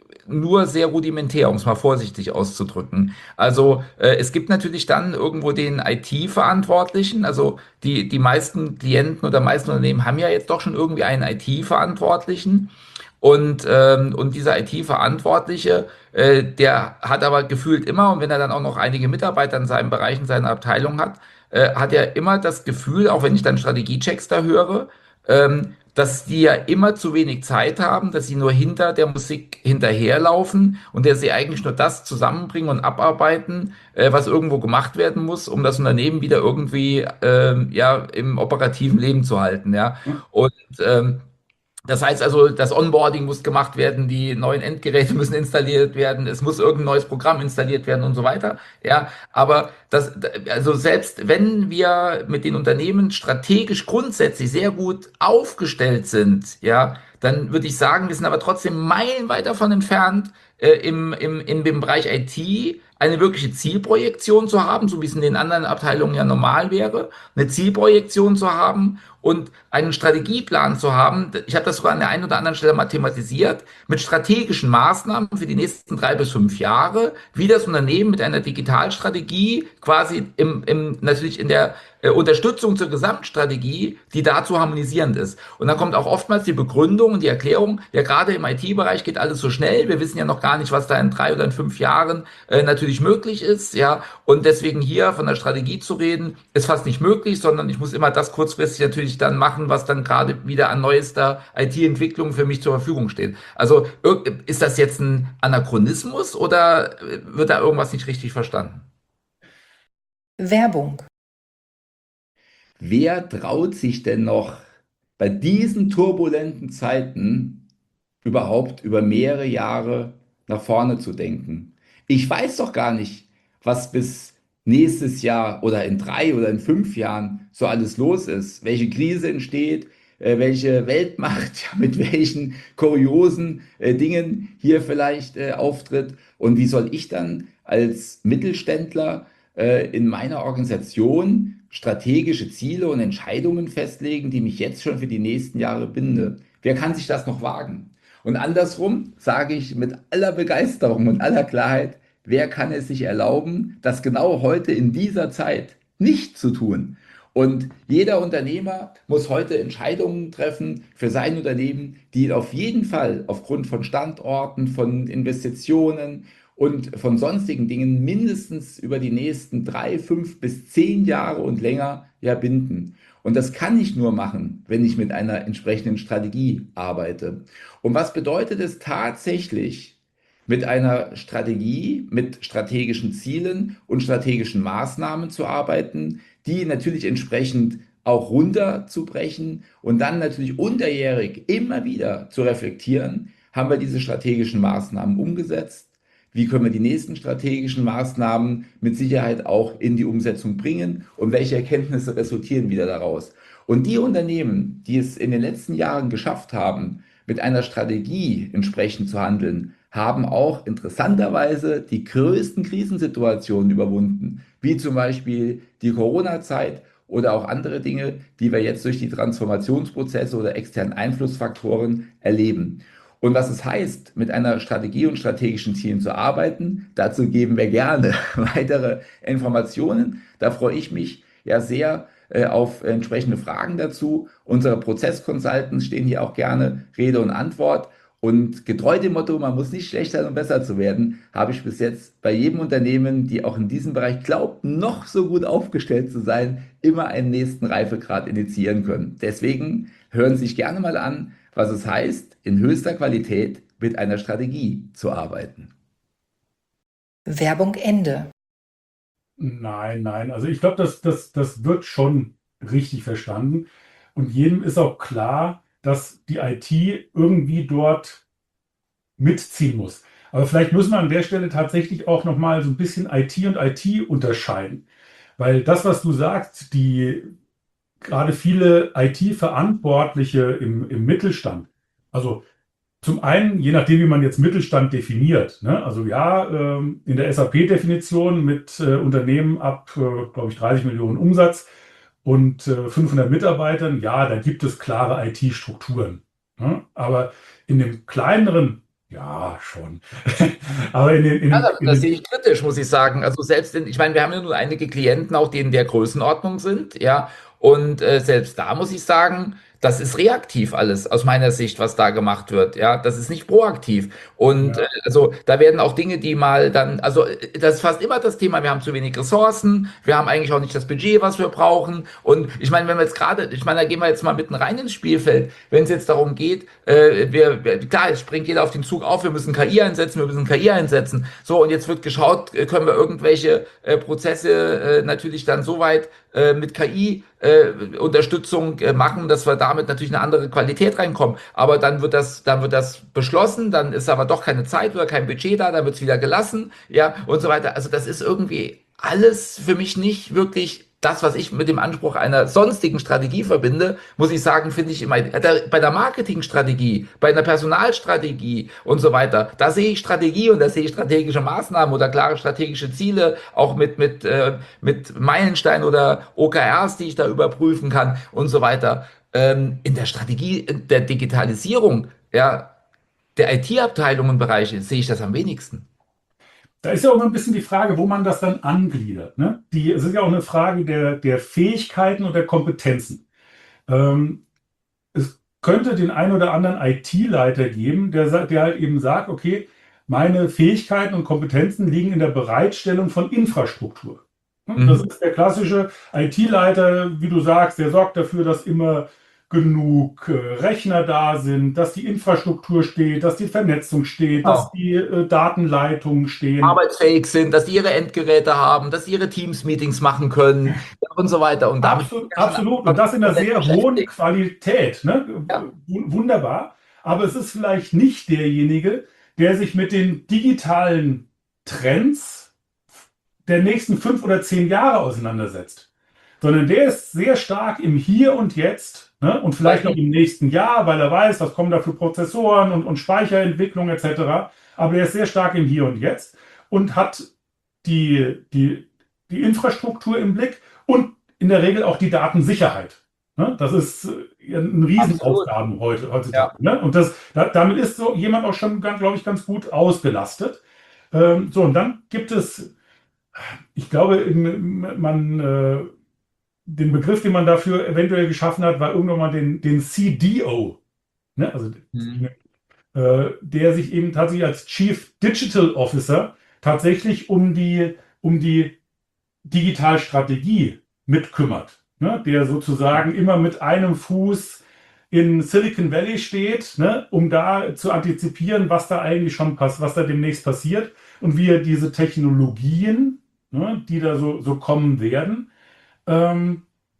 nur sehr rudimentär, um es mal vorsichtig auszudrücken. Also äh, es gibt natürlich dann irgendwo den I T-Verantwortlichen, also die, die meisten Klienten oder meisten Unternehmen haben ja jetzt doch schon irgendwie einen I T-Verantwortlichen. Und, ähm, und dieser I T-Verantwortliche, äh, der hat aber gefühlt immer, und wenn er dann auch noch einige Mitarbeiter in seinem Bereich, in seiner Abteilung hat, äh, hat er immer das Gefühl, auch wenn ich dann Strategiechecks da höre, ähm, dass die ja immer zu wenig Zeit haben, dass sie nur hinter der Musik hinterherlaufen und dass sie eigentlich nur das zusammenbringen und abarbeiten, äh, was irgendwo gemacht werden muss, um das Unternehmen wieder irgendwie ähm, ja, im operativen Leben zu halten. Ja. Und ähm, das heißt also, das Onboarding muss gemacht werden, die neuen Endgeräte müssen installiert werden, es muss irgendein neues Programm installiert werden und so weiter. Ja, aber das, also selbst wenn wir mit den Unternehmen strategisch grundsätzlich sehr gut aufgestellt sind, ja, dann würde ich sagen, wir sind aber trotzdem meilenweit davon entfernt, äh, im, im, in dem Bereich I T eine wirkliche Zielprojektion zu haben, so wie es in den anderen Abteilungen ja normal wäre, eine Zielprojektion zu haben und einen Strategieplan zu haben. Ich habe das sogar an der einen oder anderen Stelle mal thematisiert, mit strategischen Maßnahmen für die nächsten drei bis fünf Jahre, wie das Unternehmen mit einer Digitalstrategie quasi im, im, natürlich in der äh, Unterstützung zur Gesamtstrategie, die dazu harmonisierend ist. Und dann kommt auch oftmals die Begründung und die Erklärung, ja gerade im I T-Bereich geht alles so schnell, wir wissen ja noch gar nicht, was da in drei oder in fünf Jahren äh, natürlich möglich ist, ja, und deswegen hier von der Strategie zu reden, ist fast nicht möglich, sondern ich muss immer das kurzfristig natürlich dann machen, was dann gerade wieder an neuester I T-Entwicklung für mich zur Verfügung steht. Also ist das jetzt ein Anachronismus oder wird da irgendwas nicht richtig verstanden?
Werbung.
Wer traut sich denn noch bei diesen turbulenten Zeiten überhaupt über mehrere Jahre nach vorne zu denken? Ich weiß doch gar nicht, was bis nächstes Jahr oder in drei oder in fünf Jahren so alles los ist, welche Krise entsteht, äh, welche Weltmacht ja, mit welchen kuriosen äh, Dingen hier vielleicht äh, auftritt und wie soll ich dann als Mittelständler äh, in meiner Organisation strategische Ziele und Entscheidungen festlegen, die mich jetzt schon für die nächsten Jahre binde. Wer kann sich das noch wagen? Und andersrum sage ich mit aller Begeisterung und aller Klarheit, wer kann es sich erlauben, das genau heute in dieser Zeit nicht zu tun? Und jeder Unternehmer muss heute Entscheidungen treffen für sein Unternehmen, die ihn auf jeden Fall aufgrund von Standorten, von Investitionen und von sonstigen Dingen mindestens über die nächsten drei, fünf bis zehn Jahre und länger ja binden. Und das kann ich nur machen, wenn ich mit einer entsprechenden Strategie arbeite. Und was bedeutet es tatsächlich, mit einer Strategie, mit strategischen Zielen und strategischen Maßnahmen zu arbeiten, die natürlich entsprechend auch runterzubrechen und dann natürlich unterjährig immer wieder zu reflektieren, haben wir diese strategischen Maßnahmen umgesetzt? Wie können wir die nächsten strategischen Maßnahmen mit Sicherheit auch in die Umsetzung bringen und welche Erkenntnisse resultieren wieder daraus? Und die Unternehmen, die es in den letzten Jahren geschafft haben, mit einer Strategie entsprechend zu handeln, haben auch interessanterweise die größten Krisensituationen überwunden, wie zum Beispiel die Corona-Zeit oder auch andere Dinge, die wir jetzt durch die Transformationsprozesse oder externen Einflussfaktoren erleben. Und was es heißt, mit einer Strategie und strategischen Zielen zu arbeiten, dazu geben wir gerne weitere Informationen. Da freue ich mich ja sehr äh, auf entsprechende Fragen dazu. Unsere Prozess-Consultants stehen hier auch gerne Rede und Antwort. Und getreu dem Motto, man muss nicht schlechter und besser zu werden, habe ich bis jetzt bei jedem Unternehmen, die auch in diesem Bereich glaubt, noch so gut aufgestellt zu sein, immer einen nächsten Reifegrad initiieren können. Deswegen hören Sie sich gerne mal an, was es heißt, in höchster Qualität mit einer Strategie zu arbeiten.
Werbung Ende.
Nein, nein. Also ich glaube, das, das, das wird schon richtig verstanden. Und jedem ist auch klar, dass die I T irgendwie dort mitziehen muss. Aber vielleicht müssen wir an der Stelle tatsächlich auch nochmal so ein bisschen I T und I T unterscheiden. Weil das, was du sagst, die gerade viele I T-Verantwortliche im, im Mittelstand, also zum einen, je nachdem, wie man jetzt Mittelstand definiert, ne? Also ja, ähm, in der S A P-Definition mit äh, Unternehmen ab, äh, glaube ich, dreißig Millionen Umsatz und äh, fünfhundert Mitarbeitern, ja, da gibt es klare I T-Strukturen. Ne? Aber in dem kleineren, ja, schon. Aber in den, in,
Ja, das,
in
das
den
sehe ich kritisch, muss ich sagen. Also selbst in, ich meine, wir haben ja nur einige Klienten, auch die in der Größenordnung sind, ja. Und äh, selbst da muss ich sagen, das ist reaktiv alles aus meiner Sicht, was da gemacht wird. Ja, das ist nicht proaktiv. Und äh,
Ja.
also da werden auch Dinge, die mal dann, also äh, das ist fast immer das Thema, wir haben zu wenig Ressourcen, wir haben eigentlich auch nicht das Budget, was wir brauchen. Und ich meine, wenn wir jetzt gerade, ich meine, da gehen wir jetzt mal mitten rein ins Spielfeld, wenn es jetzt darum geht, äh, wir, wir, klar, jetzt springt jeder auf den Zug auf, wir müssen K I einsetzen, wir müssen K I einsetzen. So, und jetzt wird geschaut, äh, können wir irgendwelche äh, Prozesse äh, natürlich dann so weit äh, mit K I äh, Unterstützung äh, machen, dass wir damit natürlich eine andere Qualität reinkommen. Aber dann wird das, dann wird das beschlossen, dann ist aber doch keine Zeit oder kein Budget da, dann wird es wieder gelassen, ja, und so weiter. Also das ist irgendwie alles für mich nicht wirklich das, was ich mit dem Anspruch einer sonstigen Strategie verbinde, muss ich sagen, finde ich immer, der, bei der Marketingstrategie, bei einer Personalstrategie und so weiter, da sehe ich Strategie und da sehe ich strategische Maßnahmen oder klare strategische Ziele, auch mit, mit, äh, mit Meilensteinen oder O K Rs, die ich da überprüfen kann und so weiter. Ähm, in der Strategie der Digitalisierung, ja, der I T-Abteilungen und Bereiche sehe ich das am wenigsten.
Da ist ja auch immer ein bisschen die Frage, wo man das dann angliedert. Ne? Die, es ist ja auch eine Frage der, der Fähigkeiten und der Kompetenzen. Ähm, es könnte den einen oder anderen I T-Leiter geben, der, sa- der halt eben sagt, okay, meine Fähigkeiten und Kompetenzen liegen in der Bereitstellung von Infrastruktur. Ne? Das
Mhm.
ist der klassische I T-Leiter, wie du sagst, der sorgt dafür, dass immer genug äh, Rechner da sind, dass die Infrastruktur steht, dass die Vernetzung steht, dass
Genau.
die äh, Datenleitungen stehen.
Arbeitsfähig sind, dass die ihre Endgeräte haben, dass sie ihre Teams-Meetings machen können und so weiter. Und damit sind
Absolut,
wir schon
absolut. Und das in einer
komplett
sehr hohen
beschäftigt.
Qualität. Ne?
Ja,
W- Wunderbar. Aber es ist vielleicht nicht derjenige, der sich mit den digitalen Trends der nächsten fünf oder zehn Jahre auseinandersetzt, sondern der ist sehr stark im Hier und Jetzt, ne? Und vielleicht noch im nächsten Jahr, weil er weiß, was kommen da für Prozessoren und, und Speicherentwicklung et cetera. Aber er ist sehr stark im Hier und Jetzt und hat die, die, die Infrastruktur im Blick und in der Regel auch die Datensicherheit. Ne? Das ist äh, ein
absolut.
Riesenaufgaben heute,
Ja.
heutzutage. Ne? Und das, da, damit ist so jemand auch schon, glaube ich, ganz gut ausgelastet. Ähm, so, und dann gibt es, ich glaube, im- man, äh, den Begriff, den man dafür eventuell geschaffen hat, war irgendwann mal den, den C D O. Ne? Also
Mhm.
äh, der sich eben tatsächlich als Chief Digital Officer tatsächlich um die, um die Digitalstrategie mitkümmert, ne? Der sozusagen immer mit einem Fuß in Silicon Valley steht, ne? Um da zu antizipieren, was da eigentlich schon passt, was da demnächst passiert und wie er diese Technologien, ne, die da so, so kommen werden, ähm,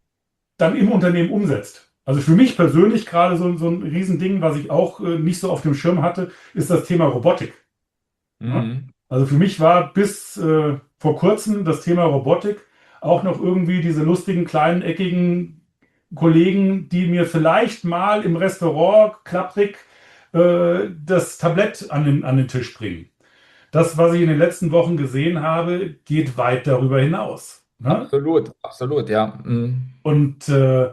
dann im Unternehmen umsetzt. Also für mich persönlich gerade so, so ein Riesending, was ich auch äh, nicht so auf dem Schirm hatte, ist das Thema Robotik. Ja?
Mhm.
Also für mich war bis äh, vor kurzem das Thema Robotik auch noch irgendwie diese lustigen, kleinen, eckigen Kollegen, die mir vielleicht mal im Restaurant klapprig äh, das Tablett an den, an den Tisch bringen. Das, was ich in den letzten Wochen gesehen habe, geht weit darüber hinaus. Ne?
Absolut, absolut, ja. Mhm.
Und äh,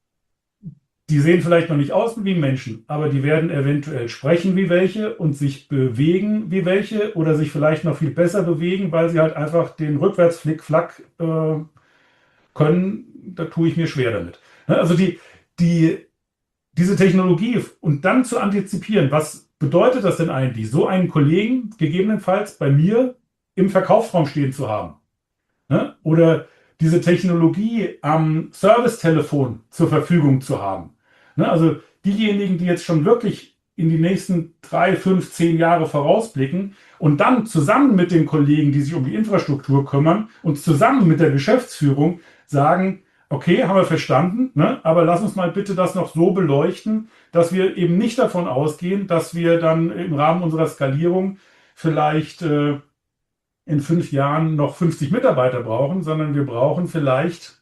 die sehen vielleicht noch nicht aus wie Menschen, aber die werden eventuell sprechen wie welche und sich bewegen wie welche oder sich vielleicht noch viel besser bewegen, weil sie halt einfach den Rückwärtsflick-Flack äh, können. Da tue ich mir schwer damit. Ne? Also die, die, diese Technologie und dann zu antizipieren, was bedeutet das denn eigentlich, so einen Kollegen gegebenenfalls bei mir im Verkaufsraum stehen zu haben? Ne? Oder diese Technologie am Servicetelefon zur Verfügung zu haben. Ne? Also diejenigen, die jetzt schon wirklich in die nächsten drei, fünf, zehn Jahre vorausblicken und dann zusammen mit den Kollegen, die sich um die Infrastruktur kümmern und zusammen mit der Geschäftsführung sagen, okay, haben wir verstanden, ne? Aber lass uns mal bitte das noch so beleuchten, dass wir eben nicht davon ausgehen, dass wir dann im Rahmen unserer Skalierung vielleicht äh, in fünf Jahren noch fünfzig Mitarbeiter brauchen, sondern wir brauchen vielleicht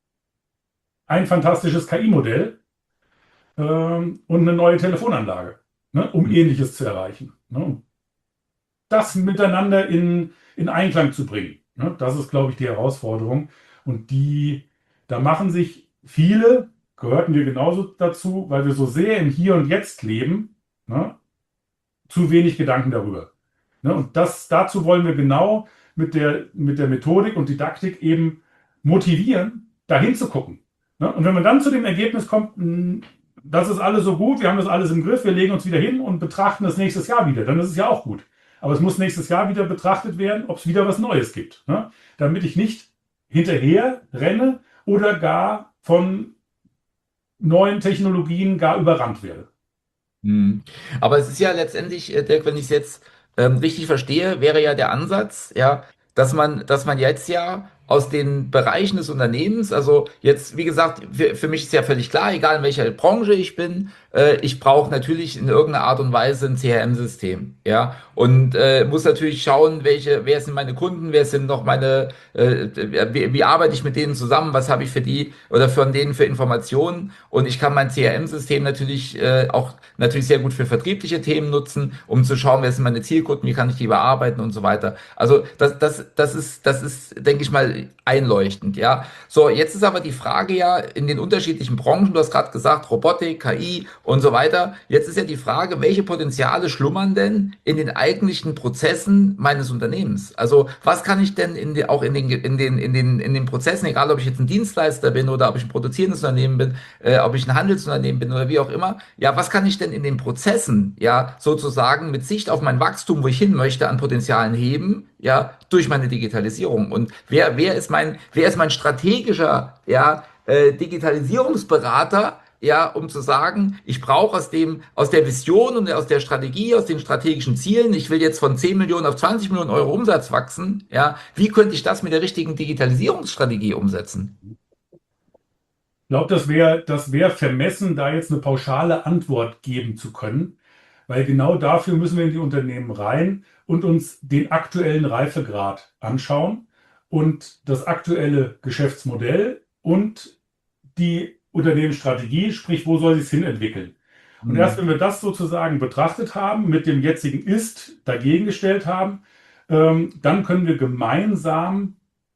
ein fantastisches K I-Modell ähm, und eine neue Telefonanlage, ne, um Ähnliches zu erreichen. Ne. Das miteinander in, in Einklang zu bringen, ne, das ist, glaube ich, die Herausforderung. Und die, da machen sich viele, gehörten wir genauso dazu, weil wir so sehr im Hier und Jetzt leben, ne, zu wenig Gedanken darüber. Ne? Und das, dazu wollen wir genau mit der, mit der Methodik und Didaktik eben motivieren, dahin zu gucken. Ne? Und wenn man dann zu dem Ergebnis kommt, mh, das ist alles so gut, wir haben das alles im Griff, wir legen uns wieder hin und betrachten das nächstes Jahr wieder. Dann ist es ja auch gut. Aber es muss nächstes Jahr wieder betrachtet werden, ob es wieder was Neues gibt. Ne? Damit ich nicht hinterher renne oder gar von neuen Technologien gar überrannt werde.
Hm. Aber es ist ja letztendlich, äh, Dirk, wenn ich es jetzt ähm, richtig verstehe, wäre ja der Ansatz, ja, dass man, dass man jetzt ja aus den Bereichen des Unternehmens, also jetzt, wie gesagt, für, für mich ist ja völlig klar, egal in welcher Branche ich bin, äh, ich brauche natürlich in irgendeiner Art und Weise ein C R M-System, ja, und äh, muss natürlich schauen, welche, wer sind meine Kunden, wer sind noch meine, äh, wie, wie arbeite ich mit denen zusammen, was habe ich für die oder von denen für Informationen, und ich kann mein C R M-System natürlich äh, auch natürlich sehr gut für vertriebliche Themen nutzen, um zu schauen, wer sind meine Zielkunden, wie kann ich die bearbeiten und so weiter. Also das, das, das ist, das ist, denke ich mal, einleuchtend, ja. So, jetzt ist aber die Frage ja in den unterschiedlichen Branchen, du hast gerade gesagt, Robotik, K I und so weiter. Jetzt ist ja die Frage, welche Potenziale schlummern denn in den eigentlichen Prozessen meines Unternehmens? Also, was kann ich denn in die, auch in den, in den, in den, in den Prozessen, egal ob ich jetzt ein Dienstleister bin oder ob ich ein produzierendes Unternehmen bin, äh, ob ich ein Handelsunternehmen bin oder wie auch immer, ja, was kann ich denn in den Prozessen, ja, sozusagen mit Sicht auf mein Wachstum, wo ich hin möchte, an Potenzialen heben, ja, durch meine Digitalisierung? Und wer, wer ist mein, wer ist mein strategischer, ja, äh, Digitalisierungsberater, ja, um zu sagen, ich brauche aus dem, aus der Vision und aus der Strategie, aus den strategischen Zielen, ich will jetzt von zehn Millionen auf zwanzig Millionen Euro Umsatz wachsen, ja, wie könnte ich das mit der richtigen Digitalisierungsstrategie umsetzen?
Ich glaube, das wäre das wär vermessen, da jetzt eine pauschale Antwort geben zu können, weil genau dafür müssen wir in die Unternehmen rein und uns den aktuellen Reifegrad anschauen und das aktuelle Geschäftsmodell und die Unternehmensstrategie, sprich, wo soll sie es hin entwickeln. Und erst
Hm.
wenn wir das sozusagen betrachtet haben, mit dem jetzigen Ist dagegen gestellt haben, ähm, dann können wir gemeinsam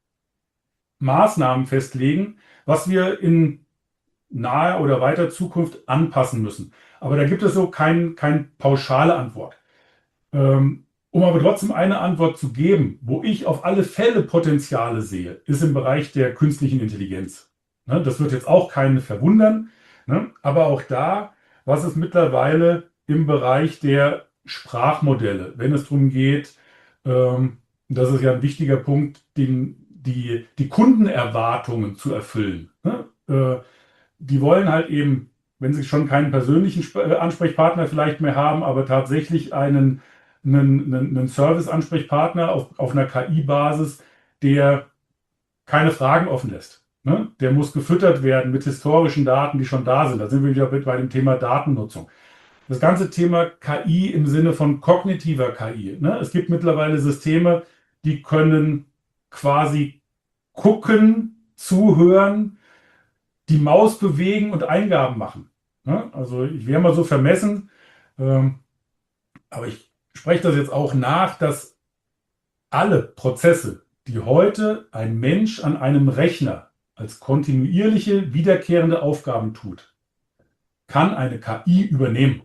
Maßnahmen festlegen, was wir in naher oder weiter Zukunft anpassen müssen. Aber da gibt es so kein, kein pauschale Antwort. Ähm, um aber trotzdem eine Antwort zu geben, wo ich auf alle Fälle Potenziale sehe, ist im Bereich der künstlichen Intelligenz. Ne, das wird jetzt auch keinen verwundern, ne, aber auch da, was ist mittlerweile im Bereich der Sprachmodelle, wenn es darum geht, ähm, das ist ja ein wichtiger Punkt, den, die, die Kundenerwartungen zu erfüllen. Ne? Äh, die wollen halt eben, wenn sie schon keinen persönlichen Sp- äh, Ansprechpartner vielleicht mehr haben, aber tatsächlich einen, einen, einen, einen Service-Ansprechpartner auf, auf einer K I-Basis, der keine Fragen offen lässt. Ne? Der muss gefüttert werden mit historischen Daten, die schon da sind. Da sind wir wieder bei dem Thema Datennutzung. Das ganze Thema K I im Sinne von kognitiver K I. Ne? Es gibt mittlerweile Systeme, die können quasi gucken, zuhören, die Maus bewegen und Eingaben machen. Ne? Also ich wäre mal so vermessen, ähm, aber ich spreche das jetzt auch nach, dass alle Prozesse, die heute ein Mensch an einem Rechner als kontinuierliche, wiederkehrende Aufgaben tut, kann eine K I übernehmen.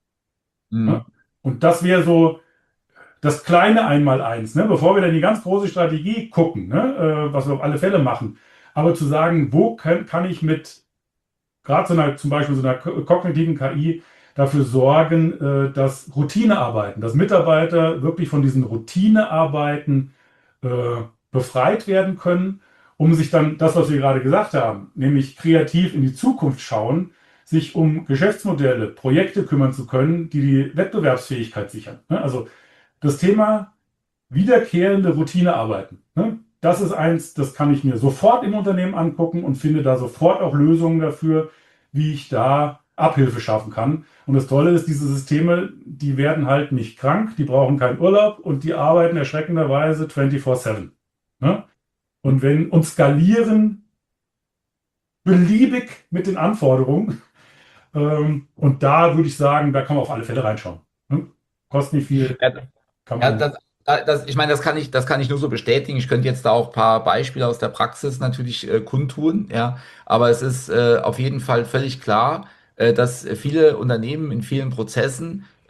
Hm.
Ne? Und das wäre so das kleine Einmaleins, ne? Bevor wir dann die ganz große Strategie gucken, ne? Äh, was wir auf alle Fälle machen. Aber zu sagen, wo kann, kann ich mit gerade so einer, zum Beispiel so einer ko- kognitiven K I dafür sorgen, äh, dass Routinearbeiten, dass Mitarbeiter wirklich von diesen Routinearbeiten äh, befreit werden können, um sich dann das, was wir gerade gesagt haben, nämlich kreativ in die Zukunft schauen, sich um Geschäftsmodelle, Projekte kümmern zu können, die die Wettbewerbsfähigkeit sichern. Ne? Also das Thema wiederkehrende Routinearbeiten. Ne? Das ist eins, das kann ich mir sofort im Unternehmen angucken und finde da sofort auch Lösungen dafür, wie ich da Abhilfe schaffen kann. Und das Tolle ist, diese Systeme, die werden halt nicht krank, die brauchen keinen Urlaub und die arbeiten erschreckenderweise vierundzwanzig sieben. Ne? Und wenn und skalieren beliebig mit den Anforderungen. Ähm, und da würde ich sagen, da kann man auf alle Fälle reinschauen. Ne? Kostet nicht viel,
Ja,
kann
ja,
man.
das, das, ich meine, das kann ich, das kann ich nur so bestätigen. Ich könnte jetzt da auch ein paar Beispiele aus der Praxis natürlich äh, kundtun, ja. Aber es ist äh, auf jeden Fall völlig klar, äh, dass viele Unternehmen in vielen Prozessen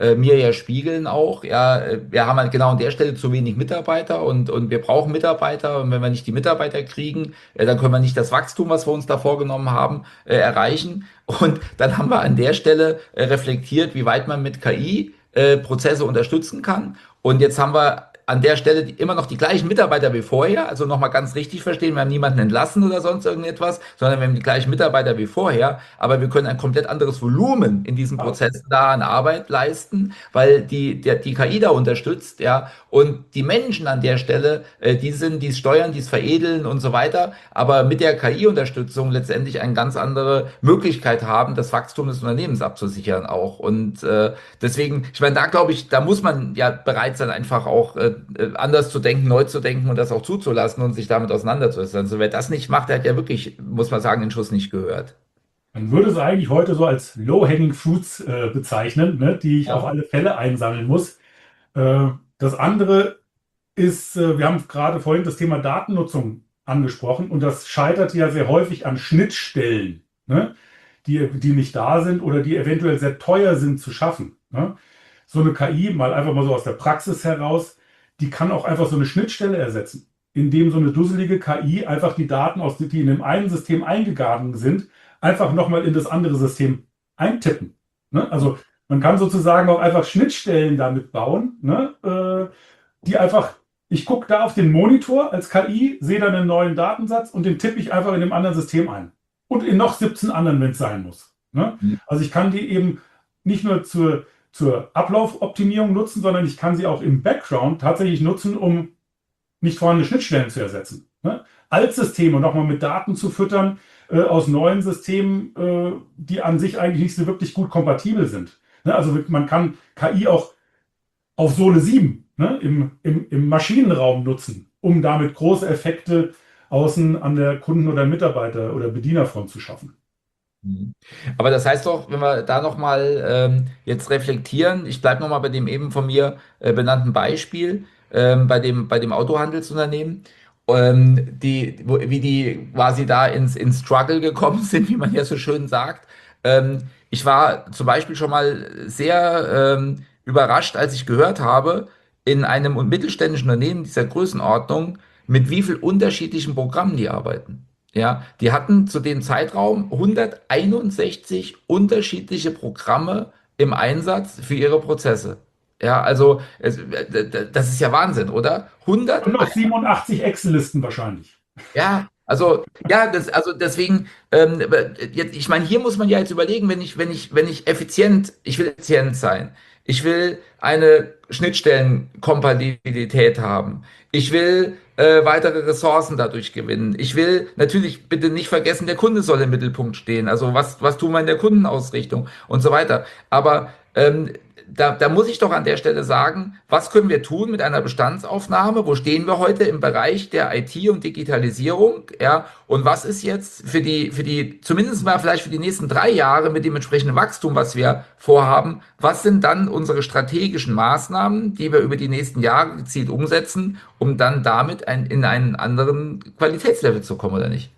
äh, mir ja spiegeln auch. Ja, äh, wir haben halt genau an der Stelle zu wenig Mitarbeiter und, und wir brauchen Mitarbeiter. Und wenn wir nicht die Mitarbeiter kriegen, äh, dann können wir nicht das Wachstum, was wir uns da vorgenommen haben, äh, erreichen. Und dann haben wir an der Stelle äh, reflektiert, wie weit man mit K I äh, Prozesse unterstützen kann. Und jetzt haben wir an der Stelle die, immer noch die gleichen Mitarbeiter wie vorher. Also nochmal ganz richtig verstehen, wir haben niemanden entlassen oder sonst irgendetwas, sondern wir haben die gleichen Mitarbeiter wie vorher. Aber wir können ein komplett anderes Volumen in diesen Prozessen da an Arbeit leisten, weil die, der, die K I da unterstützt, ja. Und die Menschen an der Stelle, äh, die sind, die es steuern, die es veredeln und so weiter. Aber mit der K I-Unterstützung letztendlich eine ganz andere Möglichkeit haben, das Wachstum des Unternehmens abzusichern auch. Und äh, deswegen, ich meine, da glaube ich, da muss man ja bereit sein, einfach auch äh, anders zu denken, neu zu denken und das auch zuzulassen und sich damit auseinanderzusetzen. Also wer das nicht macht, der hat ja wirklich, muss man sagen, den Schuss nicht gehört.
Man würde es eigentlich heute so als Low-Hanging Fruits äh, bezeichnen, ne, die ich auf
Ja.
alle Fälle einsammeln muss. Äh, das andere ist, äh, wir haben gerade vorhin das Thema Datennutzung angesprochen und das scheitert ja sehr häufig an Schnittstellen, ne, die, die nicht da sind oder die eventuell sehr teuer sind zu schaffen. Ne. So eine K I, mal einfach mal so aus der Praxis heraus, die kann auch einfach so eine Schnittstelle ersetzen, indem so eine dusselige K I einfach die Daten, aus, die in dem einen System eingegangen sind, einfach nochmal in das andere System eintippen. Ne? Also man kann sozusagen auch einfach Schnittstellen damit bauen, ne? äh, die einfach, ich gucke da auf den Monitor als K I, sehe dann einen neuen Datensatz und den tippe ich einfach in dem anderen System ein. Und in noch siebzehn anderen, wenn es sein muss. Ne? Also ich kann die eben nicht nur zur, zur Ablaufoptimierung nutzen, sondern ich kann sie auch im Background tatsächlich nutzen, um nicht vorhandene Schnittstellen zu ersetzen. Ne? Altsysteme nochmal mit Daten zu füttern äh, aus neuen Systemen, äh, die an sich eigentlich nicht so wirklich gut kompatibel sind. Ne? Also man kann K I auch auf Sohle sieben, ne, im, im, im Maschinenraum nutzen, um damit große Effekte außen an der Kunden- oder Mitarbeiter- oder Bedienerfront zu schaffen.
Mhm. Aber das heißt doch, wenn wir da nochmal ähm, jetzt reflektieren, ich bleibe nochmal bei dem eben von mir äh, benannten Beispiel, ähm, bei dem, bei dem Autohandelsunternehmen, ähm, die, wo, wie die quasi da ins, ins Struggle gekommen sind, wie man ja so schön sagt. Ähm, ich war zum Beispiel schon mal sehr ähm, überrascht, als ich gehört habe, in einem mittelständischen Unternehmen dieser Größenordnung, mit wie viel unterschiedlichen Programmen die arbeiten. Ja, die hatten zu dem Zeitraum hunderteinundsechzig unterschiedliche Programme im Einsatz für ihre Prozesse. Ja, also es, das ist ja Wahnsinn, oder? hundert,
Und noch siebenundachtzig Excel-Listen wahrscheinlich.
ja, also ja, das, also deswegen, ähm, jetzt, ich meine, hier muss man ja jetzt überlegen, wenn ich, wenn ich, wenn ich effizient, ich will effizient sein, ich will eine Schnittstellenkompatibilität haben, ich will äh, weitere Ressourcen dadurch gewinnen, ich will natürlich bitte nicht vergessen, der Kunde soll im Mittelpunkt stehen, also was, was tun wir in der Kundenausrichtung und so weiter. Aber ähm, da, da muss ich doch an der Stelle sagen, was können wir tun mit einer Bestandsaufnahme? Wo stehen wir heute im Bereich der I T und Digitalisierung? Ja, und was ist jetzt für die, für die, zumindest mal vielleicht für die nächsten drei Jahre mit dem entsprechenden Wachstum, was wir vorhaben, was sind dann unsere strategischen Maßnahmen, die wir über die nächsten Jahre gezielt umsetzen, um dann damit ein, in einen anderen Qualitätslevel zu kommen, oder nicht?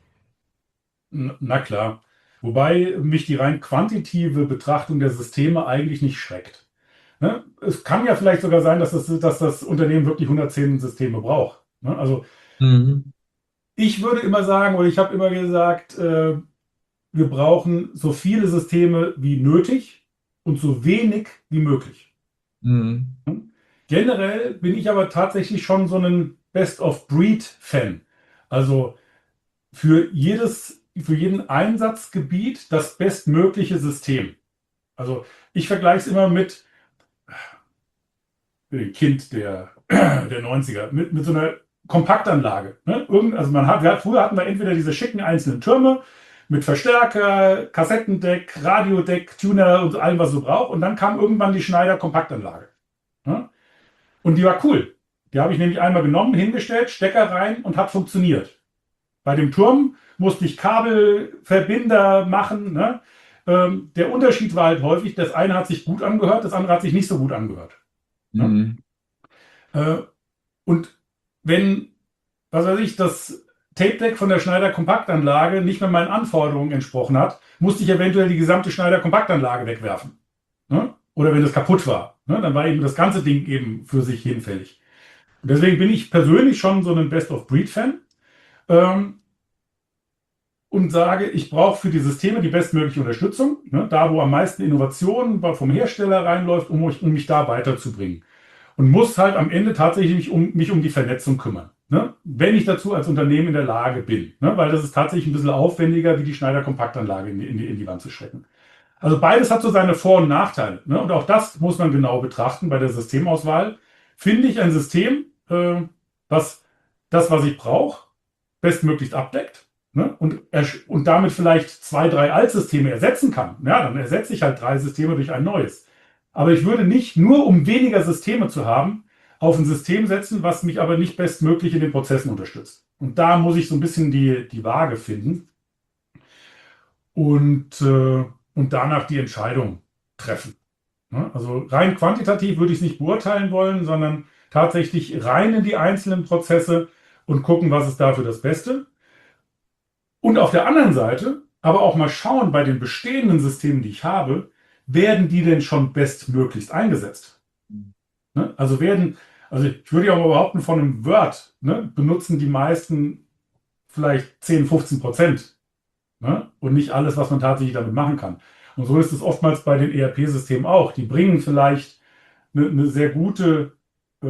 Na klar. Wobei mich die rein quantitative Betrachtung der Systeme eigentlich nicht schreckt. Ne? Es kann ja vielleicht sogar sein, dass das, dass das Unternehmen wirklich hundertzehn Systeme braucht. Ne? Also
Mhm.
ich würde immer sagen, oder ich habe immer gesagt, äh, wir brauchen so viele Systeme wie nötig und so wenig wie möglich.
Mhm.
Generell bin ich aber tatsächlich schon so ein Best-of-Breed-Fan. Also für jedes, für jeden Einsatzgebiet das bestmögliche System. Also ich vergleiche es immer mit äh, Kind der, der neunziger, mit, mit so einer Kompaktanlage. Ne? Irgend, also man hat, ja, früher hatten wir entweder diese schicken einzelnen Türme mit Verstärker, Kassettendeck, Radiodeck, Tuner und allem, was du brauchst. Und dann kam irgendwann die Schneider Kompaktanlage. Ne? Und die war cool. Die habe ich nämlich einmal genommen, hingestellt, Stecker rein und hat funktioniert. Bei dem Turm musste ich Kabelverbinder machen. Ne? Ähm, der Unterschied war halt häufig, das eine hat sich gut angehört, das andere hat sich nicht so gut angehört. Ne?
Mhm.
Äh, und wenn, was weiß ich, das Tape Deck von der Schneider Kompaktanlage nicht mehr meinen Anforderungen entsprochen hat, musste ich eventuell die gesamte Schneider Kompaktanlage wegwerfen. Ne? oder wenn es kaputt war. Ne? Dann war eben das ganze Ding eben für sich hinfällig. Und deswegen bin ich persönlich schon so ein Best-of-Breed-Fan. Ähm, und sage, ich brauche für die Systeme die bestmögliche Unterstützung, ne, da wo am meisten Innovation vom Hersteller reinläuft, um, mich- um mich da weiterzubringen. Und muss halt am Ende tatsächlich mich um, mich um die Vernetzung kümmern. Ne, wenn ich dazu als Unternehmen in der Lage bin. Ne, weil das ist tatsächlich ein bisschen aufwendiger, wie die Schneider-Kompaktanlage in die, in die, in die Wand zu stecken. Also beides hat so seine Vor- und Nachteile. Ne, und auch das muss man genau betrachten bei der Systemauswahl. Finde ich ein System, äh, was das, was ich brauche, bestmöglichst abdeckt, ne? und, und damit vielleicht zwei, drei Altsysteme ersetzen kann, ja, dann ersetze ich halt drei Systeme durch ein neues. Aber ich würde nicht, nur um weniger Systeme zu haben, auf ein System setzen, was mich aber nicht bestmöglich in den Prozessen unterstützt. Und da muss ich so ein bisschen die, die Waage finden und, äh, und danach die Entscheidung treffen. Ne? Also rein quantitativ würde ich es nicht beurteilen wollen, sondern tatsächlich rein in die einzelnen Prozesse und gucken, was ist da für das Beste. Und auf der anderen Seite aber auch mal schauen bei den bestehenden Systemen, die ich habe, werden die denn schon bestmöglichst eingesetzt? Ne? Also werden, also ich würde ja mal behaupten, von einem Word, ne, benutzen die meisten vielleicht zehn, fünfzehn Prozent, ne? Und nicht alles, was man tatsächlich damit machen kann. Und so ist es oftmals bei den E R P-Systemen auch. Die bringen vielleicht eine, eine sehr gute äh,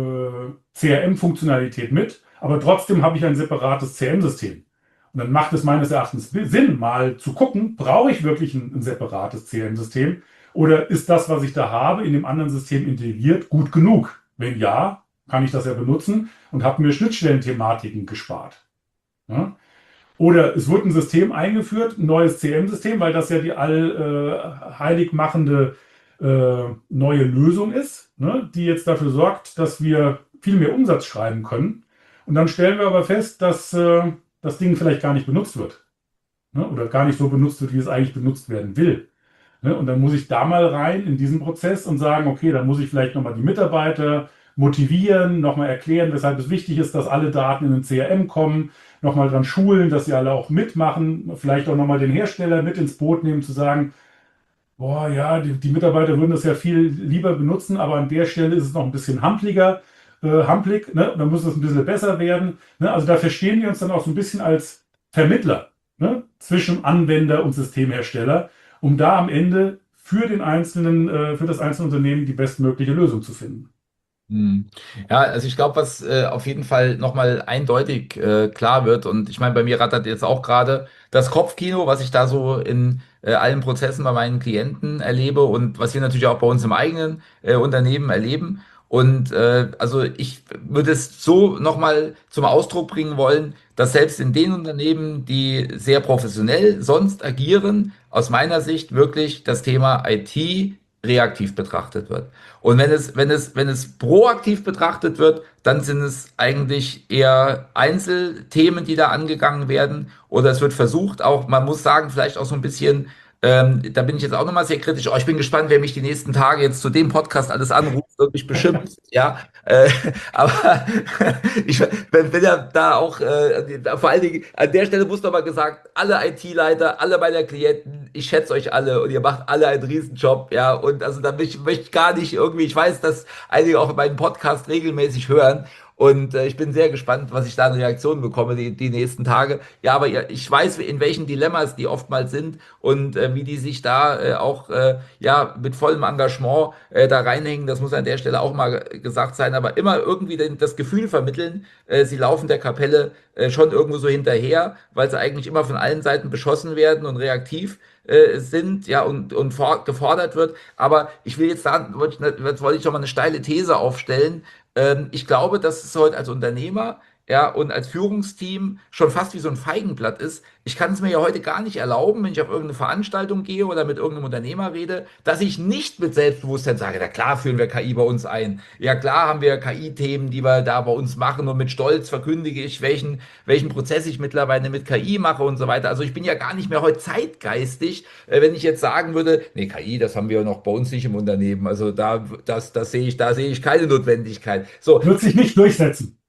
C R M-Funktionalität mit, aber trotzdem habe ich ein separates C R M-System. Und dann macht es meines Erachtens Sinn, mal zu gucken, brauche ich wirklich ein, ein separates C R M-System oder ist das, was ich da habe, in dem anderen System integriert, gut genug? Wenn ja, kann ich das ja benutzen und habe mir Schnittstellenthematiken gespart. Ja? Oder es wird ein System eingeführt, ein neues C R M-System, weil das ja die allheilig äh, machende äh, neue Lösung ist, ne, die jetzt dafür sorgt, dass wir viel mehr Umsatz schreiben können. Und dann stellen wir aber fest, dass äh, das Ding vielleicht gar nicht benutzt wird, ne, oder gar nicht so benutzt wird, wie es eigentlich benutzt werden will. Ne? Und dann muss ich da mal rein in diesen Prozess und sagen, okay, dann muss ich vielleicht nochmal die Mitarbeiter motivieren, nochmal erklären, weshalb es wichtig ist, dass alle Daten in den C R M kommen, nochmal dran schulen, dass sie alle auch mitmachen, vielleicht auch nochmal den Hersteller mit ins Boot nehmen, zu sagen, boah, ja, die, die Mitarbeiter würden das ja viel lieber benutzen, aber an der Stelle ist es noch ein bisschen hampliger, äh, hamplig, ne? Dann muss es ein bisschen besser werden. Ne? Also da verstehen wir uns dann auch so ein bisschen als Vermittler, ne? Zwischen Anwender und Systemhersteller, um da am Ende für den einzelnen, äh, für das einzelne Unternehmen die bestmögliche Lösung zu finden.
Hm. Ja, also ich glaube, was äh, auf jeden Fall nochmal eindeutig äh, klar wird, und ich meine, bei mir rattert jetzt auch gerade das Kopfkino, was ich da so in äh, allen Prozessen bei meinen Klienten erlebe und was wir natürlich auch bei uns im eigenen äh, Unternehmen erleben. Und äh, also ich würde es so nochmal zum Ausdruck bringen wollen, dass selbst in den Unternehmen, die sehr professionell sonst agieren, aus meiner Sicht wirklich das Thema I T reaktiv betrachtet wird. Und wenn es, wenn es, wenn es proaktiv betrachtet wird, dann sind es eigentlich eher Einzelthemen, die da angegangen werden. Oder es wird versucht, auch, man muss sagen, vielleicht auch so ein bisschen, ähm, da bin ich jetzt auch nochmal sehr kritisch. Oh, ich bin gespannt, wer mich die nächsten Tage jetzt zu dem Podcast alles anruft und mich beschimpft. Ja, äh, aber ich bin, bin ja da auch, äh, vor allen Dingen, an der Stelle muss noch mal gesagt, alle I T-Leiter, alle meiner Klienten, ich schätze euch alle und ihr macht alle einen Riesenjob, ja, und also da möchte ich möchte gar nicht irgendwie, ich weiß, dass einige auch meinen Podcast regelmäßig hören und äh, ich bin sehr gespannt, was ich da an Reaktionen bekomme die, die nächsten Tage. Ja, aber ja, ich weiß, in welchen Dilemmas die oftmals sind und äh, wie die sich da äh, auch äh, ja mit vollem Engagement äh, da reinhängen. Das muss an der Stelle auch mal gesagt sein, aber immer irgendwie den, das Gefühl vermitteln, äh, sie laufen der Kapelle äh, schon irgendwo so hinterher, weil sie eigentlich immer von allen Seiten beschossen werden und reaktiv äh, sind, ja, und, und for gefordert wird. Aber ich will jetzt da, wollte ich, jetzt wollte ich noch mal eine steile These aufstellen. Ähm, ich glaube, dass es heute als Unternehmer, ja, und als Führungsteam schon fast wie so ein Feigenblatt ist. Ich kann es mir ja heute gar nicht erlauben, wenn ich auf irgendeine Veranstaltung gehe oder mit irgendeinem Unternehmer rede, dass ich nicht mit Selbstbewusstsein sage, na klar führen wir K I bei uns ein. Ja klar haben wir K I-Themen, die wir da bei uns machen und mit Stolz verkündige ich, welchen, welchen Prozess ich mittlerweile mit K I mache und so weiter. Also ich bin ja gar nicht mehr heute zeitgeistig, äh, wenn ich jetzt sagen würde, nee, K I, das haben wir noch bei uns nicht im Unternehmen. Also da, das, das sehe ich, da sehe ich keine Notwendigkeit. So,
Wird sich nicht durchsetzen.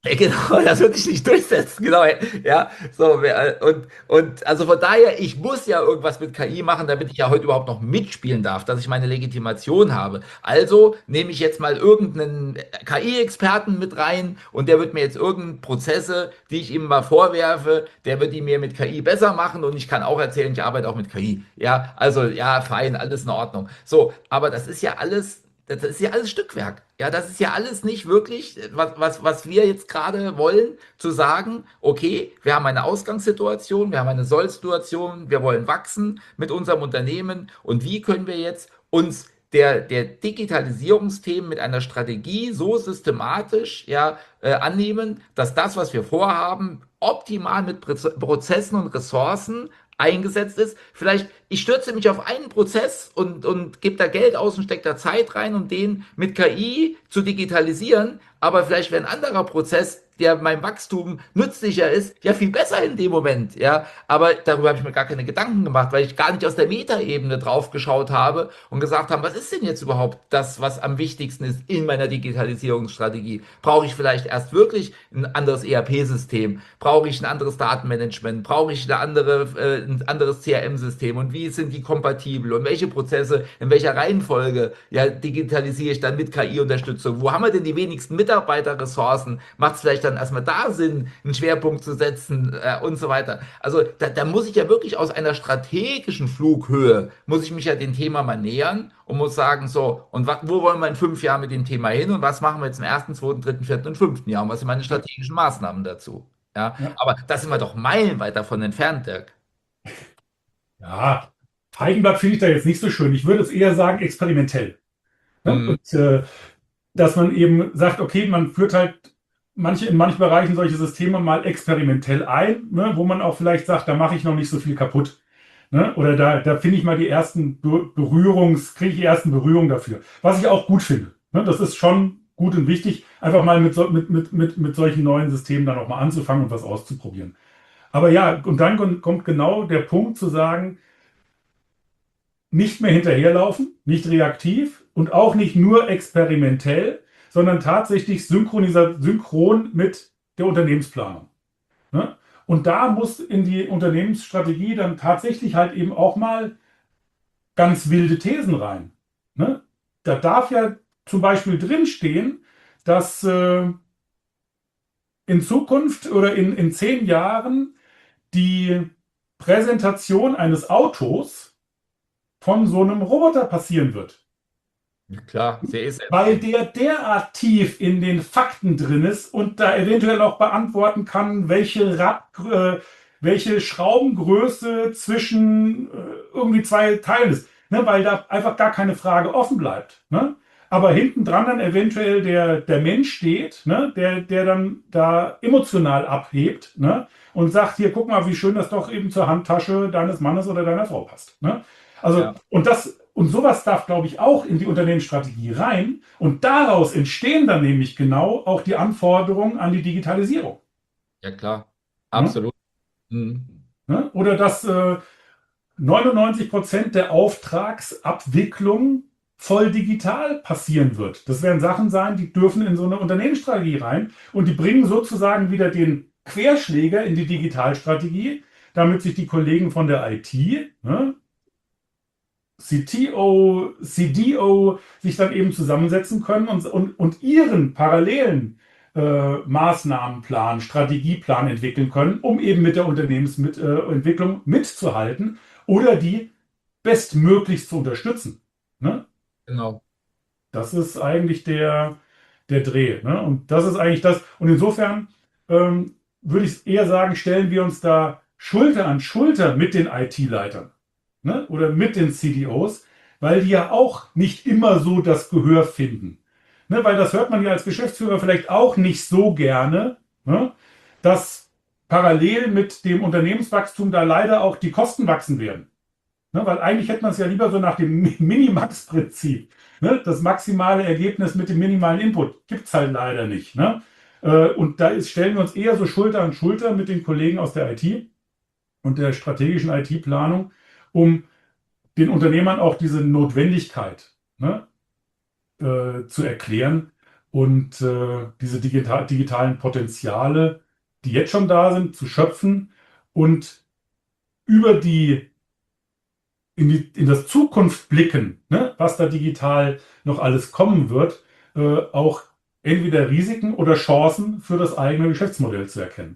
Ja, genau, das wird sich nicht durchsetzen, genau. Ja, so, wer- und, und also von daher, ich muss ja irgendwas mit K I machen, damit ich ja heute überhaupt noch mitspielen darf, dass ich meine Legitimation habe. Also nehme ich jetzt mal irgendeinen K I-Experten mit rein und der wird mir jetzt irgendeine Prozesse, die ich ihm mal vorwerfe, der wird die mir mit K I besser machen und ich kann auch erzählen, ich arbeite auch mit K I. Ja, also ja, fein, alles in Ordnung. So, aber das ist ja alles. Das ist ja alles Stückwerk. Ja, das ist ja alles nicht wirklich, was, was, was wir jetzt gerade wollen, zu sagen, okay, wir haben eine Ausgangssituation, wir haben eine Soll-Situation, wir wollen wachsen mit unserem Unternehmen und wie können wir jetzt uns der, der Digitalisierungsthemen mit einer Strategie so systematisch ja, äh, annehmen, dass das, was wir vorhaben, optimal mit Proze- Prozessen und Ressourcen eingesetzt ist. Vielleicht, ich stürze mich auf einen Prozess und, und gebe da Geld aus und stecke da Zeit rein, um den mit K I zu digitalisieren, aber vielleicht wäre ein anderer Prozess, der meinem Wachstum nützlicher ist, ja viel besser in dem Moment, ja. Aber darüber habe ich mir gar keine Gedanken gemacht, weil ich gar nicht aus der Metaebene drauf geschaut habe und gesagt habe, was ist denn jetzt überhaupt das, was am wichtigsten ist in meiner Digitalisierungsstrategie? Brauche ich vielleicht erst wirklich ein anderes E R P-System? Brauche ich ein anderes Datenmanagement? Brauche ich eine andere, äh, ein anderes C R M-System? Und wie sind die kompatibel? Und welche Prozesse, in welcher Reihenfolge ja, digitalisiere ich dann mit K I-Unterstützung? Wo haben wir denn die wenigsten Mitarbeiterressourcen? Macht es vielleicht dann erstmal da Sinn, einen Schwerpunkt zu setzen äh, und so weiter? Also da, da muss ich ja wirklich aus einer strategischen Flughöhe, muss ich mich ja dem Thema mal nähern und muss sagen, so, und wa- wo wollen wir in fünf Jahren mit dem Thema hin und was machen wir jetzt im ersten, zweiten, dritten, vierten und fünften Jahr und was sind meine
Ja,
strategischen Maßnahmen dazu? Ja,
ja.
aber da sind wir doch meilenweit davon entfernt, Dirk.
Ja, Feigenblatt finde ich da jetzt nicht so schön. Ich würde es eher sagen experimentell. Ne?
Mhm.
Und äh, dass man eben sagt, okay, man führt halt manche, in manchen Bereichen solche Systeme mal experimentell ein, ne? Wo man auch vielleicht sagt, da mache ich noch nicht so viel kaputt. Ne? Oder da, da finde ich mal die ersten Be Berührungs, kriege ich die ersten Berührungen dafür. Was ich auch gut finde. Ne? Das ist schon gut und wichtig, einfach mal mit, so, mit, mit, mit, mit solchen neuen Systemen dann auch mal anzufangen und was auszuprobieren. Aber ja, und dann kommt genau der Punkt zu sagen, nicht mehr hinterherlaufen, nicht reaktiv und auch nicht nur experimentell, sondern tatsächlich synchron mit der Unternehmensplanung. Ne? Und da muss in die Unternehmensstrategie dann tatsächlich halt eben auch mal ganz wilde Thesen rein. Ne? Da darf ja zum Beispiel drinstehen, dass äh, in Zukunft oder in, in zehn Jahren die Präsentation eines Autos von so einem Roboter passieren wird.
Klar, sehr ist
Weil der derart tief in den Fakten drin ist und da eventuell auch beantworten kann, welche, Rad, äh, welche Schraubengröße zwischen äh, irgendwie zwei Teilen ist. Ne? Weil da einfach gar keine Frage offen bleibt. Ne? Aber hinten dran dann eventuell der, der Mensch steht, ne? der, der dann da emotional abhebt, ne? Und sagt, hier, guck mal, wie schön das doch eben zur Handtasche deines Mannes oder deiner Frau passt. Ne? Also,
ja,
und das, und sowas darf, glaube ich, auch in die Unternehmensstrategie rein. Und daraus entstehen dann nämlich genau auch die Anforderungen an die Digitalisierung.
ja klar,
Ne?
absolut. Mhm.
Ne? Oder dass äh, neunundneunzig Prozent der Auftragsabwicklung voll digital passieren wird. Das werden Sachen sein, die dürfen in so eine Unternehmensstrategie rein und die bringen sozusagen wieder den Querschläger in die Digitalstrategie, damit sich die Kollegen von der I T, ne, C T O, C D O sich dann eben zusammensetzen können und, und, und ihren parallelen äh, Maßnahmenplan, Strategieplan entwickeln können, um eben mit der Unternehmensentwicklung äh, mitzuhalten oder die bestmöglichst zu unterstützen. Ne?
Genau.
Das ist eigentlich der, der Dreh. Ne? Und das ist eigentlich das. Und insofern ähm, würde ich eher sagen, stellen wir uns da Schulter an Schulter mit den I T-Leitern, ne? Oder mit den C D Os, weil die ja auch nicht immer so das Gehör finden. Ne? Weil das hört man ja als Geschäftsführer vielleicht auch nicht so gerne, ne? Dass parallel mit dem Unternehmenswachstum da leider auch die Kosten wachsen werden. Ne, weil eigentlich hätte man es ja lieber so nach dem Minimax-Prinzip. Ne? Das maximale Ergebnis mit dem minimalen Input gibt es halt leider nicht. Ne? Äh, und da ist, stellen wir uns eher so Schulter an Schulter mit den Kollegen aus der I T und der strategischen I T-Planung, um den Unternehmern auch diese Notwendigkeit, ne, äh, zu erklären und äh, diese digital, digitalen Potenziale, die jetzt schon da sind, zu schöpfen und über die in die, in das Zukunft blicken, ne, was da digital noch alles kommen wird, äh, auch entweder Risiken oder Chancen für das eigene Geschäftsmodell zu erkennen.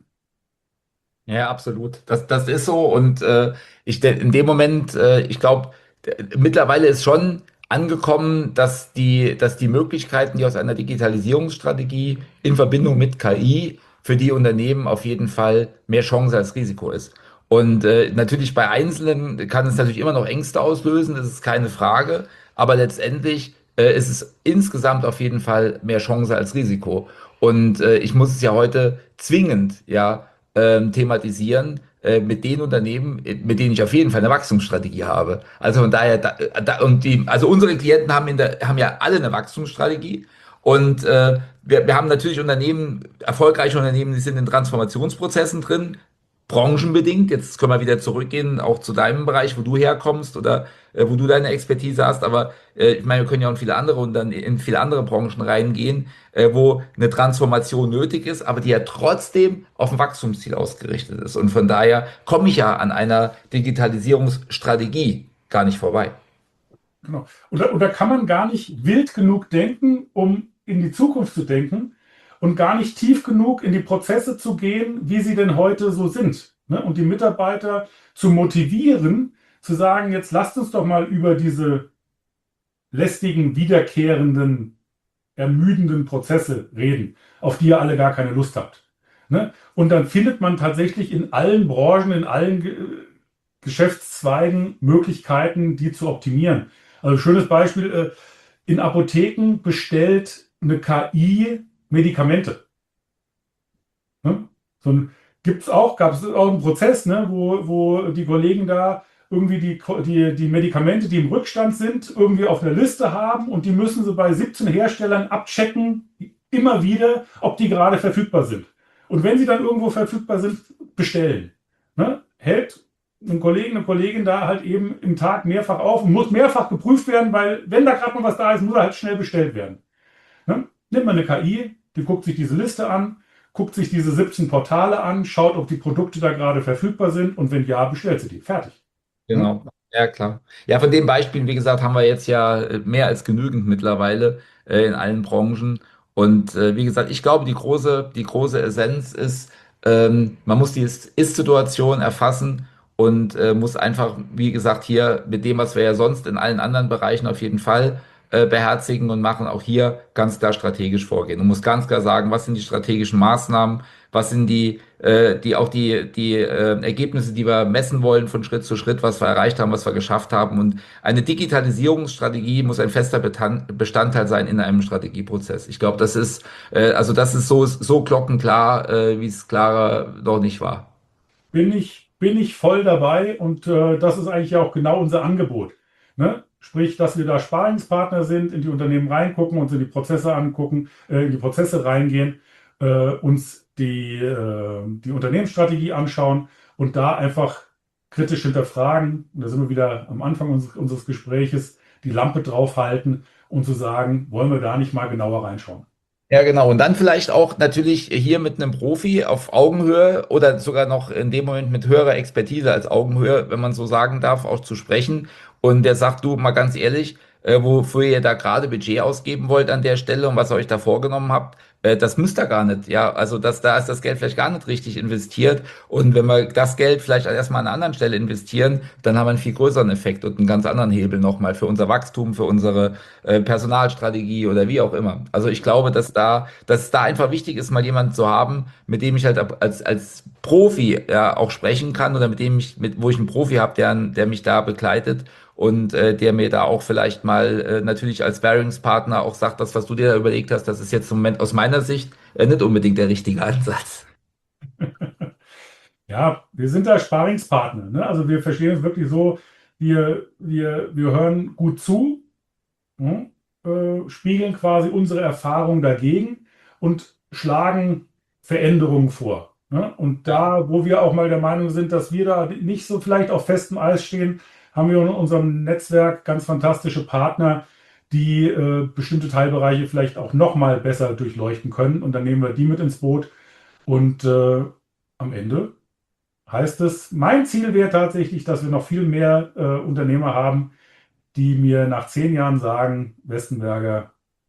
Ja, absolut. Das, das ist so. Und äh, ich de- in dem Moment, äh, ich glaube, mittlerweile ist schon angekommen, dass die, dass die Möglichkeiten, die aus einer Digitalisierungsstrategie in Verbindung mit K I für die Unternehmen auf jeden Fall mehr Chance als Risiko ist. Und äh, natürlich bei Einzelnen kann es natürlich immer noch Ängste auslösen, das ist keine Frage. Aber letztendlich äh, ist es insgesamt auf jeden Fall mehr Chance als Risiko. Und äh, ich muss es ja heute zwingend, ja, ähm, thematisieren äh, mit den Unternehmen, äh, mit denen ich auf jeden Fall eine Wachstumsstrategie habe. Also von daher, da, da, und die, also unsere Klienten haben, in der, haben ja alle eine Wachstumsstrategie. Und äh, wir, wir haben natürlich Unternehmen, erfolgreiche Unternehmen, die sind in Transformationsprozessen drin, branchenbedingt. Jetzt können wir wieder zurückgehen, auch zu deinem Bereich, wo du herkommst oder äh, wo du deine Expertise hast. Aber äh, ich meine, wir können ja auch in viele andere und dann in viele andere Branchen reingehen, äh, wo eine Transformation nötig ist, aber die ja trotzdem auf ein Wachstumsziel ausgerichtet ist. Und von daher komme ich ja an einer Digitalisierungsstrategie gar nicht vorbei.
Genau. Und da, und da kann man gar nicht wild genug denken, um in die Zukunft zu denken und gar nicht tief genug in die Prozesse zu gehen, wie sie denn heute so sind. Ne? Und die Mitarbeiter zu motivieren, zu sagen, jetzt lasst uns doch mal über diese lästigen, wiederkehrenden, ermüdenden Prozesse reden, auf die ihr alle gar keine Lust habt. Ne? Und dann findet man tatsächlich in allen Branchen, in allen Ge Geschäftszweigen Möglichkeiten, die zu optimieren. Also schönes Beispiel, äh, in Apotheken bestellt eine K I Medikamente. Ne? So gibt es auch, gab es auch einen Prozess, ne, wo, wo die Kollegen da irgendwie die, die, die Medikamente, die im Rückstand sind, irgendwie auf einer Liste haben und die müssen sie bei siebzehn Herstellern abchecken, immer wieder, ob die gerade verfügbar sind. Und wenn sie dann irgendwo verfügbar sind, bestellen. Ne? Hält ein Kollege, eine Kollegin da halt eben im Tag mehrfach auf und muss mehrfach geprüft werden, weil wenn da gerade noch was da ist, muss er halt schnell bestellt werden. Ne? Nimmt man eine K I, die guckt sich diese Liste an, guckt sich diese siebzehn Portale an, schaut, ob die Produkte da gerade verfügbar sind und wenn ja, bestellt sie die. Fertig. Ne?
Genau, ja klar. Ja, von den Beispielen, wie gesagt, haben wir jetzt ja äh, mehr als genügend mittlerweile äh, in allen Branchen. Und äh, wie gesagt, ich glaube, die große, die große Essenz ist, ähm, man muss die Ist- Ist-Situation erfassen und äh, muss einfach, wie gesagt, hier mit dem, was wir ja sonst in allen anderen Bereichen auf jeden Fall äh, beherzigen und machen, auch hier ganz klar strategisch vorgehen. Und muss ganz klar sagen, was sind die strategischen Maßnahmen, was sind die, äh, die auch die, die äh, Ergebnisse, die wir messen wollen von Schritt zu Schritt, was wir erreicht haben, was wir geschafft haben. Und eine Digitalisierungsstrategie muss ein fester Betan- Bestandteil sein in einem Strategieprozess. Ich glaube, das ist, äh, also das ist so, so glockenklar, äh, wie es klarer noch nicht war.
Bin ich, bin ich voll dabei und äh, das ist eigentlich auch genau unser Angebot. Ne? Sprich, dass wir da Sparingspartner sind, in die Unternehmen reingucken, uns in die Prozesse angucken, äh, in die Prozesse reingehen, äh, uns die, äh, die Unternehmensstrategie anschauen und da einfach kritisch hinterfragen. Und da sind wir wieder am Anfang unseres, unseres Gespräches, die Lampe draufhalten und zu sagen, wollen wir da nicht mal genauer reinschauen.
Ja, genau. Und dann vielleicht auch natürlich hier mit einem Profi auf Augenhöhe oder sogar noch in dem Moment mit höherer Expertise als Augenhöhe, wenn man so sagen darf, auch zu sprechen. Und der sagt, du, mal ganz ehrlich, äh, wofür ihr da gerade Budget ausgeben wollt an der Stelle und was ihr euch da vorgenommen habt, äh, das müsst ihr gar nicht. Ja, also das, da ist das Geld vielleicht gar nicht richtig investiert. Und wenn wir das Geld vielleicht erstmal an einer anderen Stelle investieren, dann haben wir einen viel größeren Effekt und einen ganz anderen Hebel nochmal für unser Wachstum, für unsere äh, Personalstrategie oder wie auch immer. Also ich glaube, dass da, dass es da einfach wichtig ist, mal jemanden zu haben, mit dem ich halt ab- als, als Profi ja auch sprechen kann oder mit dem ich, mit, wo ich einen Profi habe, der, der mich da begleitet und äh, der mir da auch vielleicht mal äh, natürlich als Bearingspartner auch sagt, das, was du dir da überlegt hast, das ist jetzt im Moment aus meiner Sicht äh, nicht unbedingt der richtige Ansatz.
Ja, wir sind da Sparingspartner. Ne? Also wir verstehen es wirklich so, wir, wir, wir hören gut zu, ne? äh, spiegeln quasi unsere Erfahrung dagegen und schlagen Veränderungen vor. Ne? Und da, wo wir auch mal der Meinung sind, dass wir da nicht so vielleicht auf festem Eis stehen, haben wir in unserem Netzwerk ganz fantastische Partner, die äh, bestimmte Teilbereiche vielleicht auch noch mal besser durchleuchten können. Und dann nehmen wir die mit ins Boot. Und äh, am Ende heißt es, mein Ziel wäre tatsächlich, dass wir noch viel mehr äh, Unternehmer haben, die mir nach zehn Jahren sagen, Westenberger,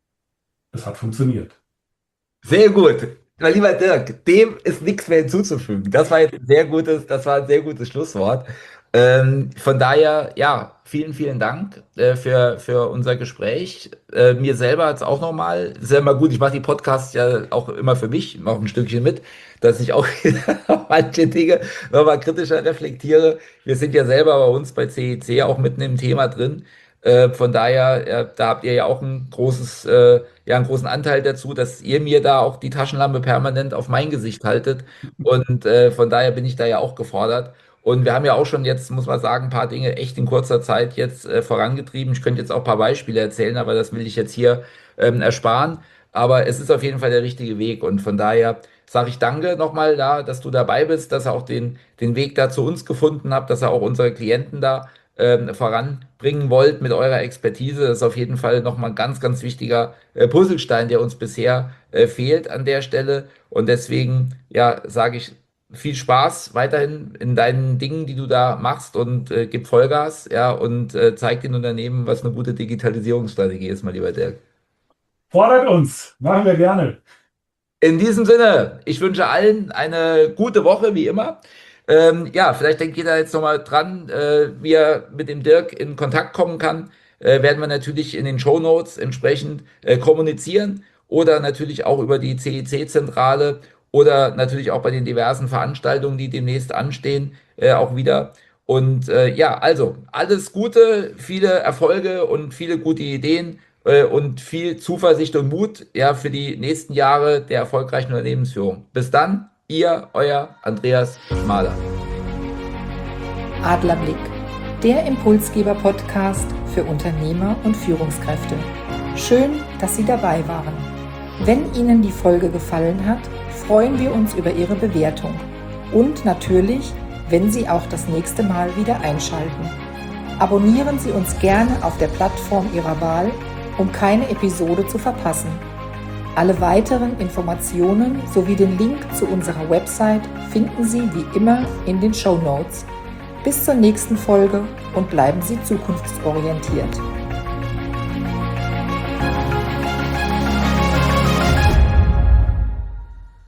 es hat funktioniert.
Sehr gut. Mein lieber Dirk, dem ist nichts mehr hinzuzufügen. Das war jetzt ein sehr gutes, das war ein sehr gutes Schlusswort. Ähm, von daher, ja, vielen, vielen Dank äh, für, für unser Gespräch. Äh, mir selber jetzt auch nochmal, ist ja immer gut, ich mache die Podcasts ja auch immer für mich, mache ein Stückchen mit, dass ich auch manche Dinge nochmal kritischer reflektiere. Wir sind ja selber bei uns bei C E C auch mitten im Thema drin. Äh, von daher, äh, da habt ihr ja auch ein großes, äh, ja, einen großen Anteil dazu, dass ihr mir da auch die Taschenlampe permanent auf mein Gesicht haltet. Und äh, von daher bin ich da ja auch gefordert. Und wir haben ja auch schon jetzt, muss man sagen, ein paar Dinge echt in kurzer Zeit jetzt äh, vorangetrieben. Ich könnte jetzt auch ein paar Beispiele erzählen, aber das will ich jetzt hier ähm, ersparen. Aber es ist auf jeden Fall der richtige Weg. Und von daher sage ich danke nochmal da, dass du dabei bist, dass ihr auch den, den Weg da zu uns gefunden habt, dass ihr auch unsere Klienten da ähm, voranbringen wollt mit eurer Expertise. Das ist auf jeden Fall nochmal ein ganz, ganz wichtiger äh, Puzzlestein, der uns bisher äh, fehlt an der Stelle. Und deswegen, ja, sage ich viel Spaß weiterhin in deinen Dingen, die du da machst und äh, gib Vollgas, ja, und äh, zeig den Unternehmen, was eine gute Digitalisierungsstrategie ist, mein lieber Dirk.
Fordert uns, machen wir gerne.
In diesem Sinne, ich wünsche allen eine gute Woche, wie immer. Ähm, ja, vielleicht denkt jeder jetzt nochmal dran, äh, wie er mit dem Dirk in Kontakt kommen kann. Äh, werden wir natürlich in den Shownotes entsprechend äh, kommunizieren oder natürlich auch über die C E C-Zentrale oder natürlich auch bei den diversen Veranstaltungen, die demnächst anstehen, äh, auch wieder. Und äh, ja, also alles Gute, viele Erfolge und viele gute Ideen äh, und viel Zuversicht und Mut, ja, für die nächsten Jahre der erfolgreichen Unternehmensführung. Bis dann, ihr, euer Andreas Schmaler.
Adlerblick, der Impulsgeber-Podcast für Unternehmer und Führungskräfte. Schön, dass Sie dabei waren. Wenn Ihnen die Folge gefallen hat, freuen wir uns über Ihre Bewertung und natürlich, wenn Sie auch das nächste Mal wieder einschalten. Abonnieren Sie uns gerne auf der Plattform Ihrer Wahl, um keine Episode zu verpassen. Alle weiteren Informationen sowie den Link zu unserer Website finden Sie wie immer in den Shownotes. Bis zur nächsten Folge und bleiben Sie zukunftsorientiert.